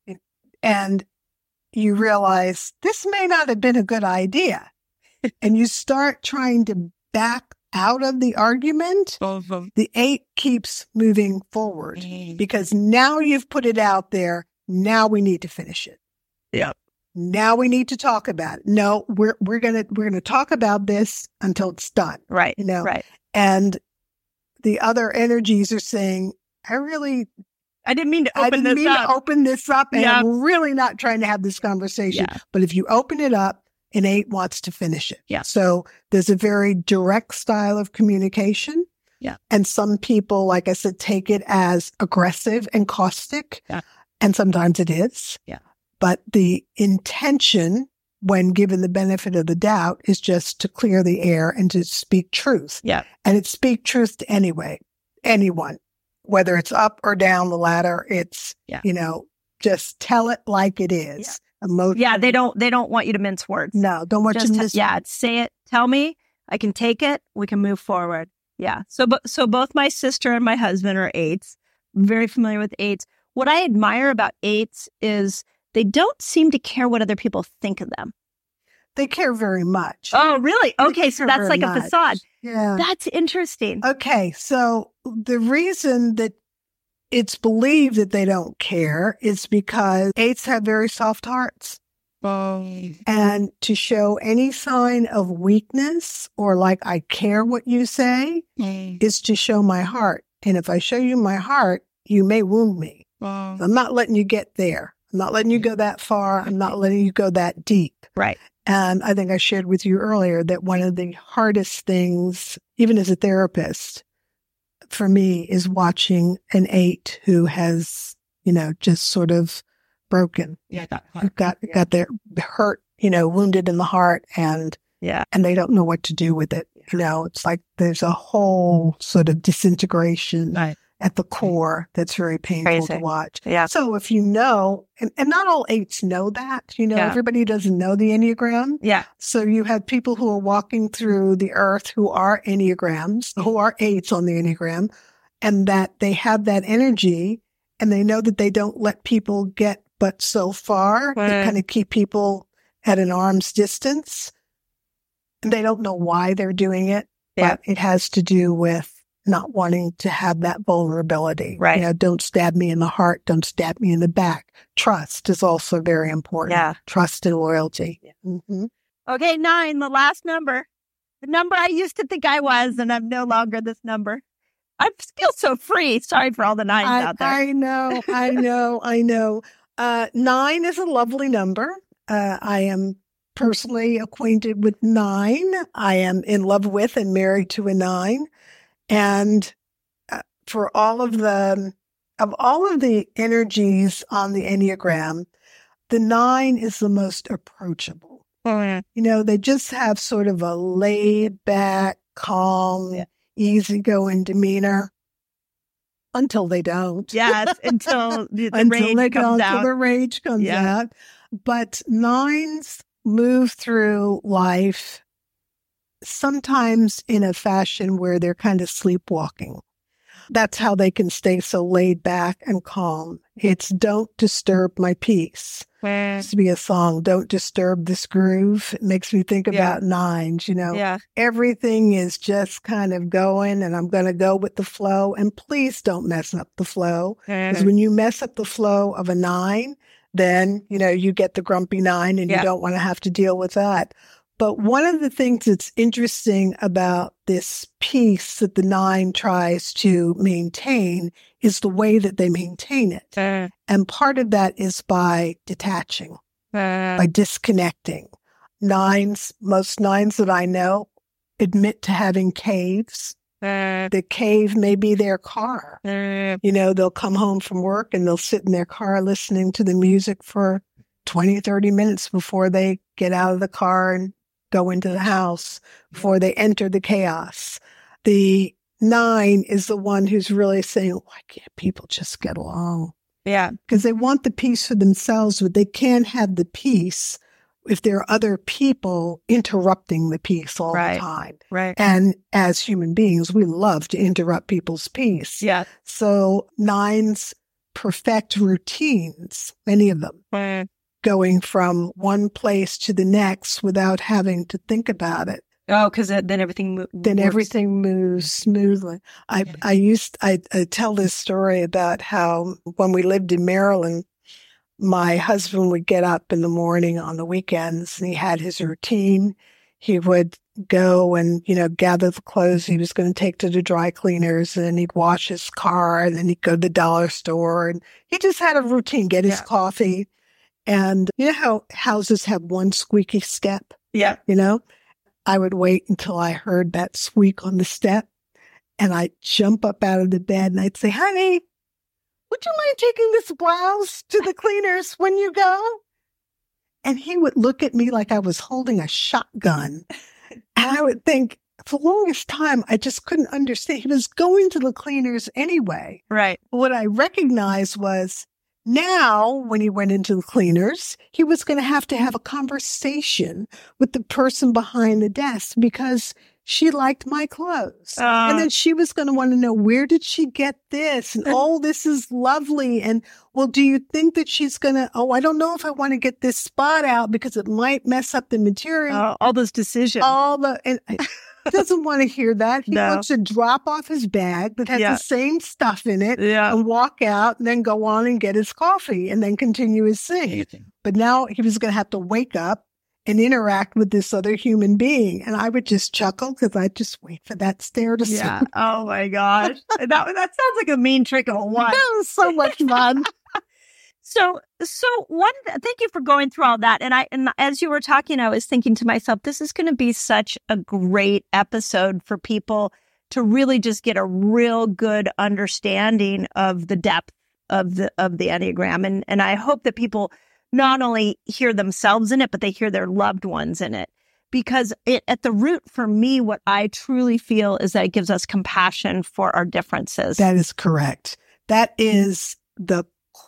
and you realize this may not have been a good idea, and you start trying to back out of the argument,
Uh-huh.
the eight keeps moving forward
Mm.
because now you've put it out there. Now we need to finish it.
Yep.
Now we need to talk about it. No, we're we're gonna we're gonna talk about this until it's done.
Right.
You know,
Right.
and the other energies are saying, I really
I didn't mean to
I
open
didn't
this
mean
up.
to open this up, and
Yeah.
I'm really not trying to have this conversation.
Yeah.
But if you open it up, an eight wants to finish it.
Yeah.
So there's a very direct style of communication.
Yeah.
And some people, like I said, take it as aggressive and caustic.
Yeah.
And sometimes it is.
Yeah.
But the intention, when given the benefit of the doubt, is just to clear the air and to speak truth.
Yeah.
And it's speak truth to anyway, anyone, whether it's up or down the ladder. It's,
Yeah.
you know, just tell it like it is. Emotion.
Yeah. They don't, they don't want you to mince words.
No, don't want
Just,
you to
t-
miss.
yeah. Say it. Tell me. I can take it. We can move forward. Yeah. So, but, so both my sister and my husband are eights. I'm very familiar with eights. What I admire about eights is they don't seem to care what other people think of them.
They care very much.
Oh, really?
They
Okay. So
care
that's
very
like a
much.
facade.
Yeah.
That's interesting.
Okay. So the reason that it's believed that they don't care is because eights have very soft hearts.
Um,
And to show any sign of weakness or like I care what you say is to show my heart. And if I show you my heart, you may wound me.
um,
I'm not letting you get there. I'm not letting you go that far. I'm not letting you go that deep.
right.
And I think I shared with you earlier that one of the hardest things, even as a therapist, for me is watching an eight who has, you know, just sort of broken,
Yeah. That
got got their hurt, you know, wounded in the heart, and
Yeah.
and they don't know what to do with it. You know, it's like there's a whole sort of disintegration
Right.
at the core that's very painful
Crazy.
to watch.
Yeah.
So if you know, and, and not all eights know that, you know,
Yeah.
everybody doesn't know the Enneagram.
Yeah.
So you have people who are walking through the earth who are Enneagrams, who are eights on the Enneagram, and that they have that energy and they know that they don't let people get but so far. They
Right.
kind of keep people at an arm's distance. And they don't know why they're doing it,
Yeah.
but it has to do with not wanting to have that vulnerability.
Right.
You know, don't stab me in the heart. Don't stab me in the back. Trust is also very important.
Yeah.
Trust and loyalty. Mhm.
Okay. Nine, the last number. The number I used to think I was, and I'm no longer this number. I feel so free. Sorry for all the nines
I,
out there.
I know, I know, I know. Uh, nine is a lovely number. Uh, I am personally acquainted with nine. I am in love with and married to a nine. And uh, for all of the, of all of the energies on the Enneagram, the nine is the most approachable.
Oh, yeah.
You know, they just have sort of a laid back, calm,
Yeah.
easygoing demeanor until they don't.
Yes. Until the, the
until
rage
they
comes
don't,
out.
until the rage comes
Yeah.
out. But nines move through life sometimes in a fashion where they're kind of sleepwalking. That's how they can stay so laid back and calm. It's don't disturb my peace.
Eh,
Used to be a song, Don't Disturb This Groove. It makes me think
Yeah.
about nines, you know.
Yeah.
Everything is just kind of going and I'm going to go with the flow. And please don't mess up the flow. Because
Eh,
when you mess up the flow of a nine, then, you know, you get the grumpy nine and
Yeah.
you don't want to have to deal with that. But one of the things that's interesting about this piece that the nine tries to maintain is the way that they maintain it.
eh,
And part of that is by detaching,
eh,
by disconnecting. Nines, most nines that I know admit to having caves
Uh,
The cave may be their car.
uh,
You know, they'll come home from work and they'll sit in their car listening to the music for twenty, thirty minutes before they get out of the car and go into the house, before they enter the chaos. The nine is the one who's really saying, why can't people just get along?
yeah.
Because they want the peace for themselves, but they can't have the peace if there are other people interrupting the peace all
Right.
the time.
Right.
And as human beings, we love to interrupt people's peace.
Yeah.
So nines perfect routines, many of them,
Uh,
going from one place to the next without having to think about it.
oh, because then everything mo-
Then
works.
everything moves smoothly. I, I used, I, I tell this story about how when we lived in Maryland, my husband would get up in the morning on the weekends and he had his routine. He would go and, you know, gather the clothes he was going to take to the dry cleaners, and then he'd wash his car, and then he'd go to the dollar store, and he just had a routine, get his
Yeah.
coffee. And you know how houses have one squeaky step,
Yeah.
you know? I would wait until I heard that squeak on the step, and I'd jump up out of the bed and I'd say, honey, would you mind taking this blouse to the cleaners when you go? And he would look at me like I was holding a shotgun. And I would think, for the longest time, I just couldn't understand. He was going to the cleaners anyway.
Right.
What I recognized was now, when he went into the cleaners, he was going to have to have a conversation with the person behind the desk because she liked my clothes.
Uh,
and then she was going to want to know, where did she get this? And, oh, this is lovely. And, well, do you think that she's going to, oh, I don't know if I want to get this spot out because it might mess up the material.
uh, all those decisions.
All the, and he doesn't want to hear that. He
No.
wants to drop off his bag that has
Yeah.
the same stuff in it
Yeah.
and walk out and then go on and get his coffee and then continue his thing. But now he was going to have to wake up and interact with this other human being. And I would just chuckle because I'd just wait for that stare to
Yeah.
stop.
Oh my gosh. that that sounds like a mean trick of one.
That was so much fun.
So, so one, thank you for going through all that. And I, and as you were talking, I was thinking to myself, this is going to be such a great episode for people to really just get a real good understanding of the depth of the, of the Enneagram. And, and I hope that people not only hear themselves in it, but they hear their loved ones in it. Because it, at the root, for me, what I truly feel is that it gives us compassion for our differences.
That is correct. That is the,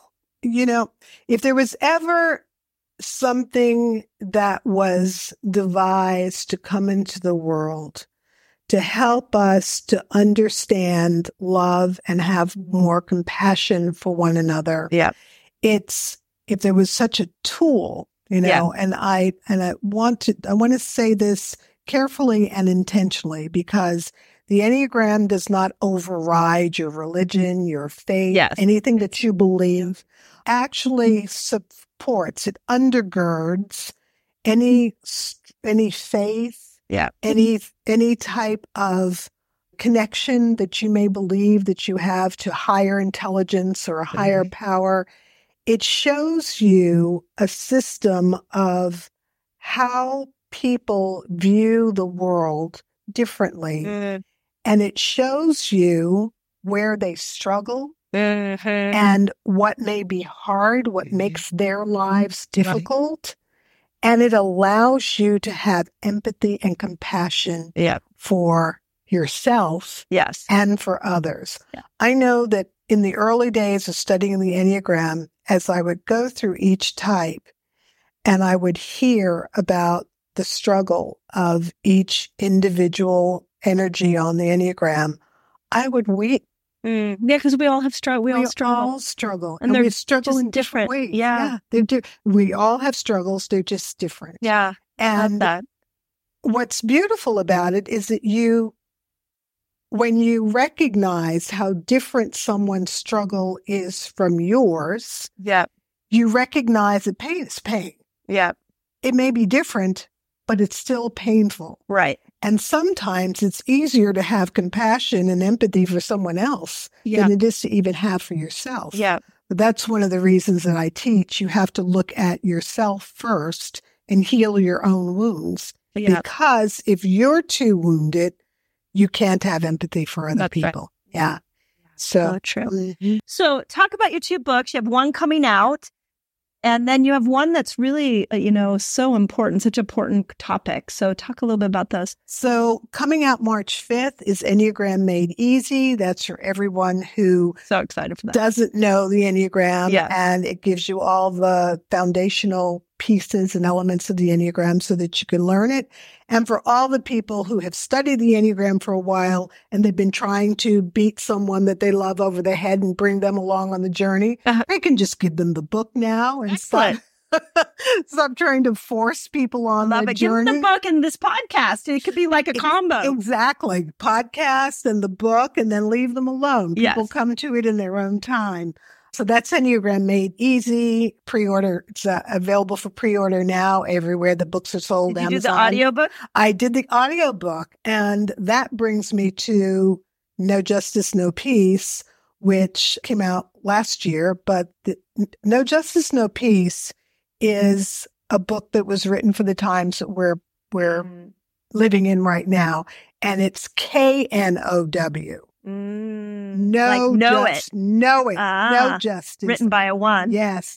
you know, if there was ever something that was devised to come into the world to help us to understand, love, and have more compassion for one another,
Yeah.
it's, if there was such a tool, you know,
Yeah.
and I, and I want to, I want to say this carefully and intentionally because the Enneagram does not override your religion, your faith,
Yes.
anything that you believe. Actually supports, it undergirds any any faith,
Yeah.
any any type of connection that you may believe that you have to higher intelligence or a higher power. It shows you a system of how people view the world differently.
Mm.
And it shows you where they struggle
Mhm.
and what may be hard, what makes their lives difficult. And it allows you to have empathy and compassion
Yeah.
for yourself
Yes.
and for others.
Yeah.
I know that in the early days of studying the Enneagram, as I would go through each type and I would hear about the struggle of each individual energy on the Enneagram, I would weep.
Mm. Yeah, because we all have struggle. We, all struggle.
all struggle.
And
And,
they're
we struggle
just
in different,
different.
ways.
Yeah.
they're di- we all have struggles. They're just different.
Yeah. Love
And
that.
what's beautiful about it is that you, when you recognize how different someone's struggle is from yours,
Yeah.
you recognize that pain is pain.
Yeah.
It may be different, but it's still painful.
Right.
And sometimes it's easier to have compassion and empathy for someone else
Yeah.
than it is to even have for yourself.
Yeah.
But that's one of the reasons that I teach. You have to look at yourself first and heal your own wounds.
Yeah.
Because if you're too wounded, you can't have empathy for other
That's
people.
Right.
Yeah. So,
so true.
Mm-hmm.
So talk about your two books. You have one coming out, and then you have one that's really, you know, so important, such an important topic. So talk a little bit about those.
So coming out March fifth is Enneagram Made Easy. That's for everyone who
so excited for that.
Doesn't know the Enneagram.
Yes.
And it gives you all the foundational pieces and elements of the Enneagram so that you can learn it. And for all the people who have studied the Enneagram for a while and they've been trying to beat someone that they love over the head and bring them along on the journey, uh-huh. I can just give them the book now and stop, stop trying to force people on
love
the
it.
journey.
Give them the book and this podcast. It could be like a combo.
Exactly. Podcast and the book, and then leave them alone. People
yes.
come to it in their own time. So that's Enneagram Made Easy. Pre-order. It's uh, available for pre-order now everywhere the books are sold.
Did you
Amazon.
do the audiobook?
I did the audiobook, and that brings me to No Justice, No Peace, which came out last year. But the, No Justice, No Peace is a book that was written for the times that we're, we're mm. living in right now, and it's K N O W.
Mm,
no,
like know
just,
it.
Know it.
Ah,
no justice.
Written by a one.
Yes.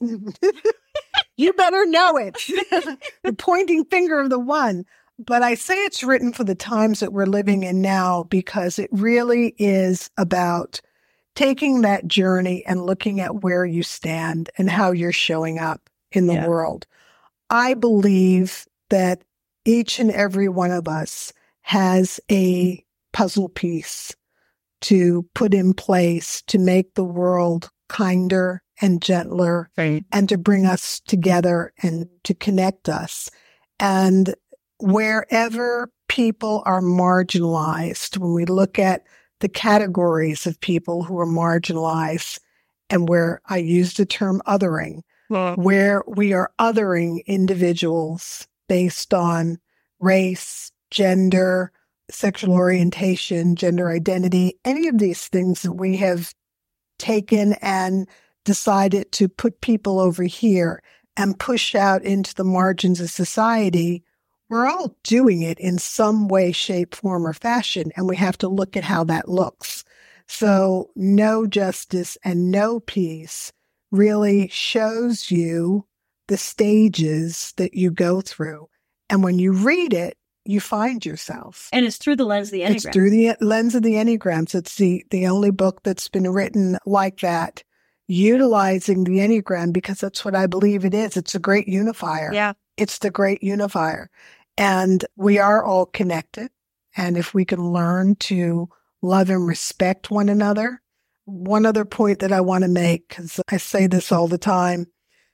You better know it. The pointing finger of the one. But I say it's written for the times that we're living in now because it really is about taking that journey and looking at where you stand and how you're showing up in the
yeah.
world. I believe that each and every one of us has a puzzle piece to put in place to make the world kinder and gentler
right.
and to bring us together and to connect us. And wherever people are marginalized, when we look at the categories of people who are marginalized, and where I use the term othering,
well,
where we are othering individuals based on race, gender, sexual orientation, gender identity, any of these things that we have taken and decided to put people over here and push out into the margins of society, we're all doing it in some way, shape, form, or fashion, and we have to look at how that looks. So No Justice and No Peace really shows you the stages that you go through. And when you read it, you find yourself.
And it's through the lens of the Enneagram.
It's through the lens of the Enneagrams. It's the, the only book that's been written like that, utilizing the Enneagram, because that's what I believe it is. It's a great unifier.
Yeah.
It's the great unifier. And we are all connected. And if we can learn to love and respect one another. One other point that I want to make, because I say this all the time.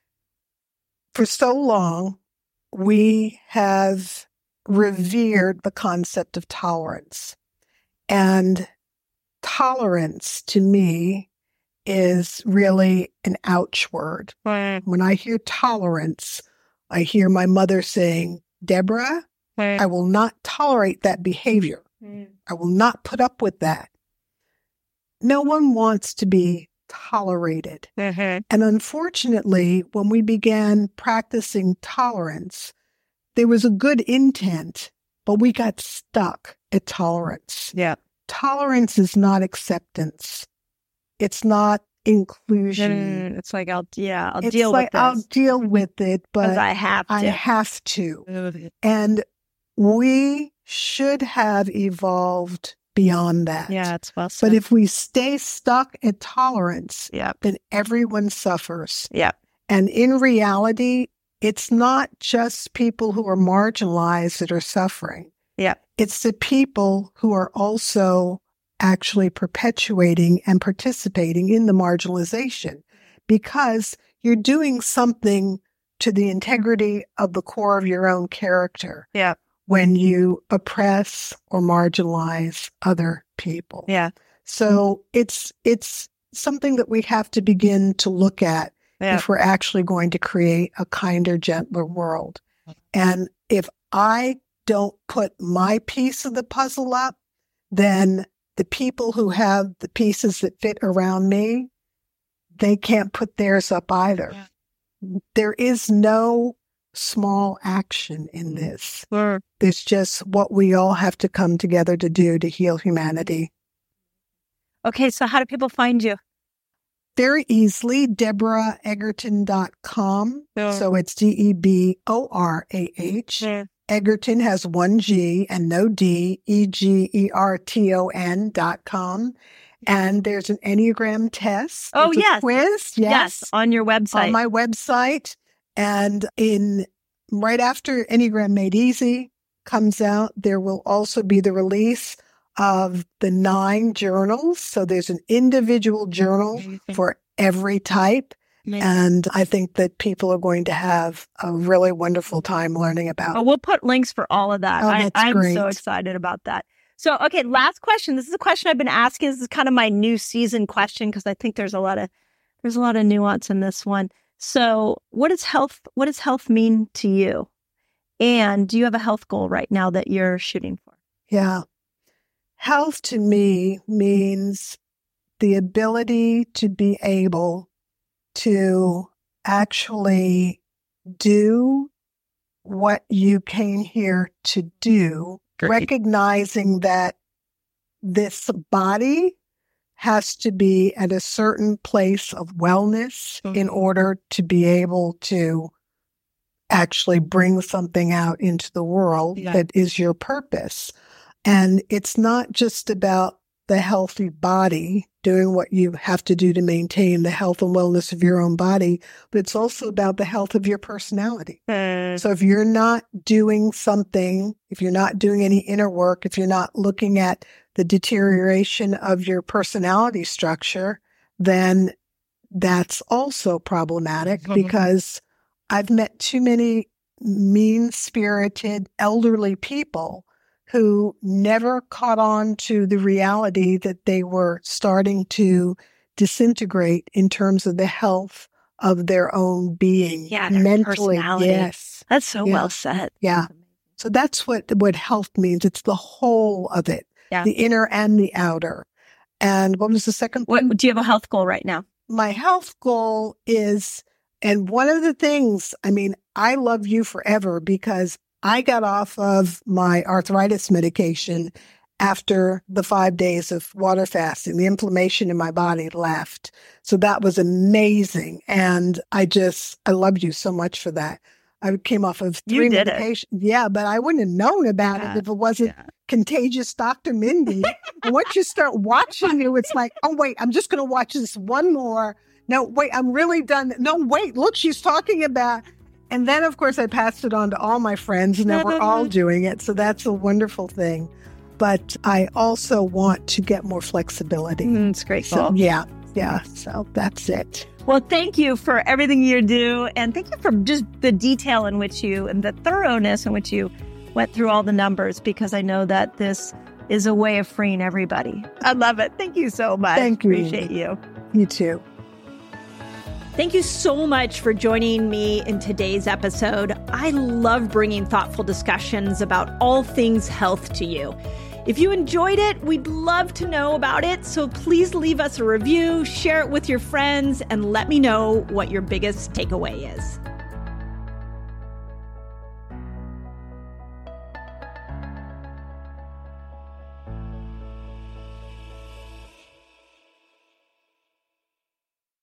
For so long, we have revered the concept of tolerance. And tolerance, to me, is really an ouch word.
Mm.
When I hear tolerance, I hear my mother saying, Deborah,
mm.
I will not tolerate that behavior.
Mm.
I will not put up with that. No one wants to be tolerated.
Mm-hmm.
And unfortunately, when we began practicing tolerance, there was a good intent, but we got stuck at tolerance.
Yeah.
Tolerance is not acceptance. It's not inclusion.
Mm, it's like, I'll, yeah, I'll
it's
deal
like,
with this.
I'll deal with it, but
I have to.
I have to. And we should have evolved beyond that.
Yeah, it's well said.
But if we stay stuck at tolerance,
yep.
then everyone suffers.
Yep.
And in reality, it's not just people who are marginalized that are suffering.
Yep.
It's the people who are also actually perpetuating and participating in the marginalization, because you're doing something to the integrity of the core of your own character.
Yeah.
When you oppress or marginalize other people.
Yeah.
So it's it's something that we have to begin to look at yeah. if we're actually going to create a kinder, gentler world. And if I don't put my piece of the puzzle up, then the people who have the pieces that fit around me, they can't put theirs up either. Yeah. There is no small action in this.
Sure.
It's just what we all have to come together to do to heal humanity.
Okay, so how do people find you?
Very easily, Deborah Egerton dot com.
Sure.
So it's D E B O R A H.
Sure.
Egerton has one G and no D, E G E R T O N dot com. And there's an Enneagram test.
Oh,
There's a
yes.
quiz. Yes.
Yes, on your website.
On my website. And in right after Enneagram Made Easy comes out, there will also be the release of the nine journals. So there's an individual journal
Amazing.
for every type.
Amazing.
And I think that people are going to have a really wonderful time learning about.
Oh, we'll put links for all of that.
Oh,
I,
that's
I'm
great.
so excited about that. So, okay, last question. This is a question I've been asking. This is kind of my new season question because I think there's a lot of there's a lot of nuance in this one. So, what does health what does health mean to you? And do you have a health goal right now that you're shooting for?
Yeah. Health to me means the ability to be able to actually do what you came here to do,
Great.
recognizing that this body has to be at a certain place of wellness
Mhm.
in order to be able to actually bring something out into the world
Yeah.
that is your purpose. And it's not just about the healthy body, doing what you have to do to maintain the health and wellness of your own body, but it's also about the health of your personality.
Uh,
So if you're not doing something, if you're not doing any inner work, if you're not looking at the deterioration of your personality structure, then that's also problematic
Mhm.
because I've met too many mean-spirited elderly people who never caught on to the reality that they were starting to disintegrate in terms of the health of their own being.
Yeah, their
mentally.
personality.
Yes.
that's so
Yeah.
well said.
Yeah. So that's what, what health means. It's the whole of it,
Yeah.
the inner and the outer. And what was the second
What
one?
do you have a health goal right now?
My health goal is, and one of the things, I mean, I love you forever because I got off of my arthritis medication after the five days of water fasting. The inflammation in my body left. So that was amazing. And I just, I loved you so much for that. I came off of
You
three
did it.
medications. Yeah, but I wouldn't have known about
Yeah.
it if it wasn't
Yeah.
contagious Doctor Mindy. And once you start watching it, it's like, oh, wait, I'm just going to watch this one more. No, wait, I'm really done. No, wait, look, she's talking about. And then, of course, I passed it on to all my friends, and now we're all doing it. So that's a wonderful thing. But I also want to get more flexibility.
Mm, it's great.
So, yeah, yeah. So that's it.
Well, thank you for everything you do. And thank you for just the detail in which you and the thoroughness in which you went through all the numbers, because I know that this is a way of freeing everybody. I love it. Thank you so much.
Thank you.
Appreciate you.
You too.
Thank you so much for joining me in today's episode. I love bringing thoughtful discussions about all things health to you. If you enjoyed it, we'd love to know about it. So please leave us a review, share it with your friends, and let me know what your biggest takeaway is.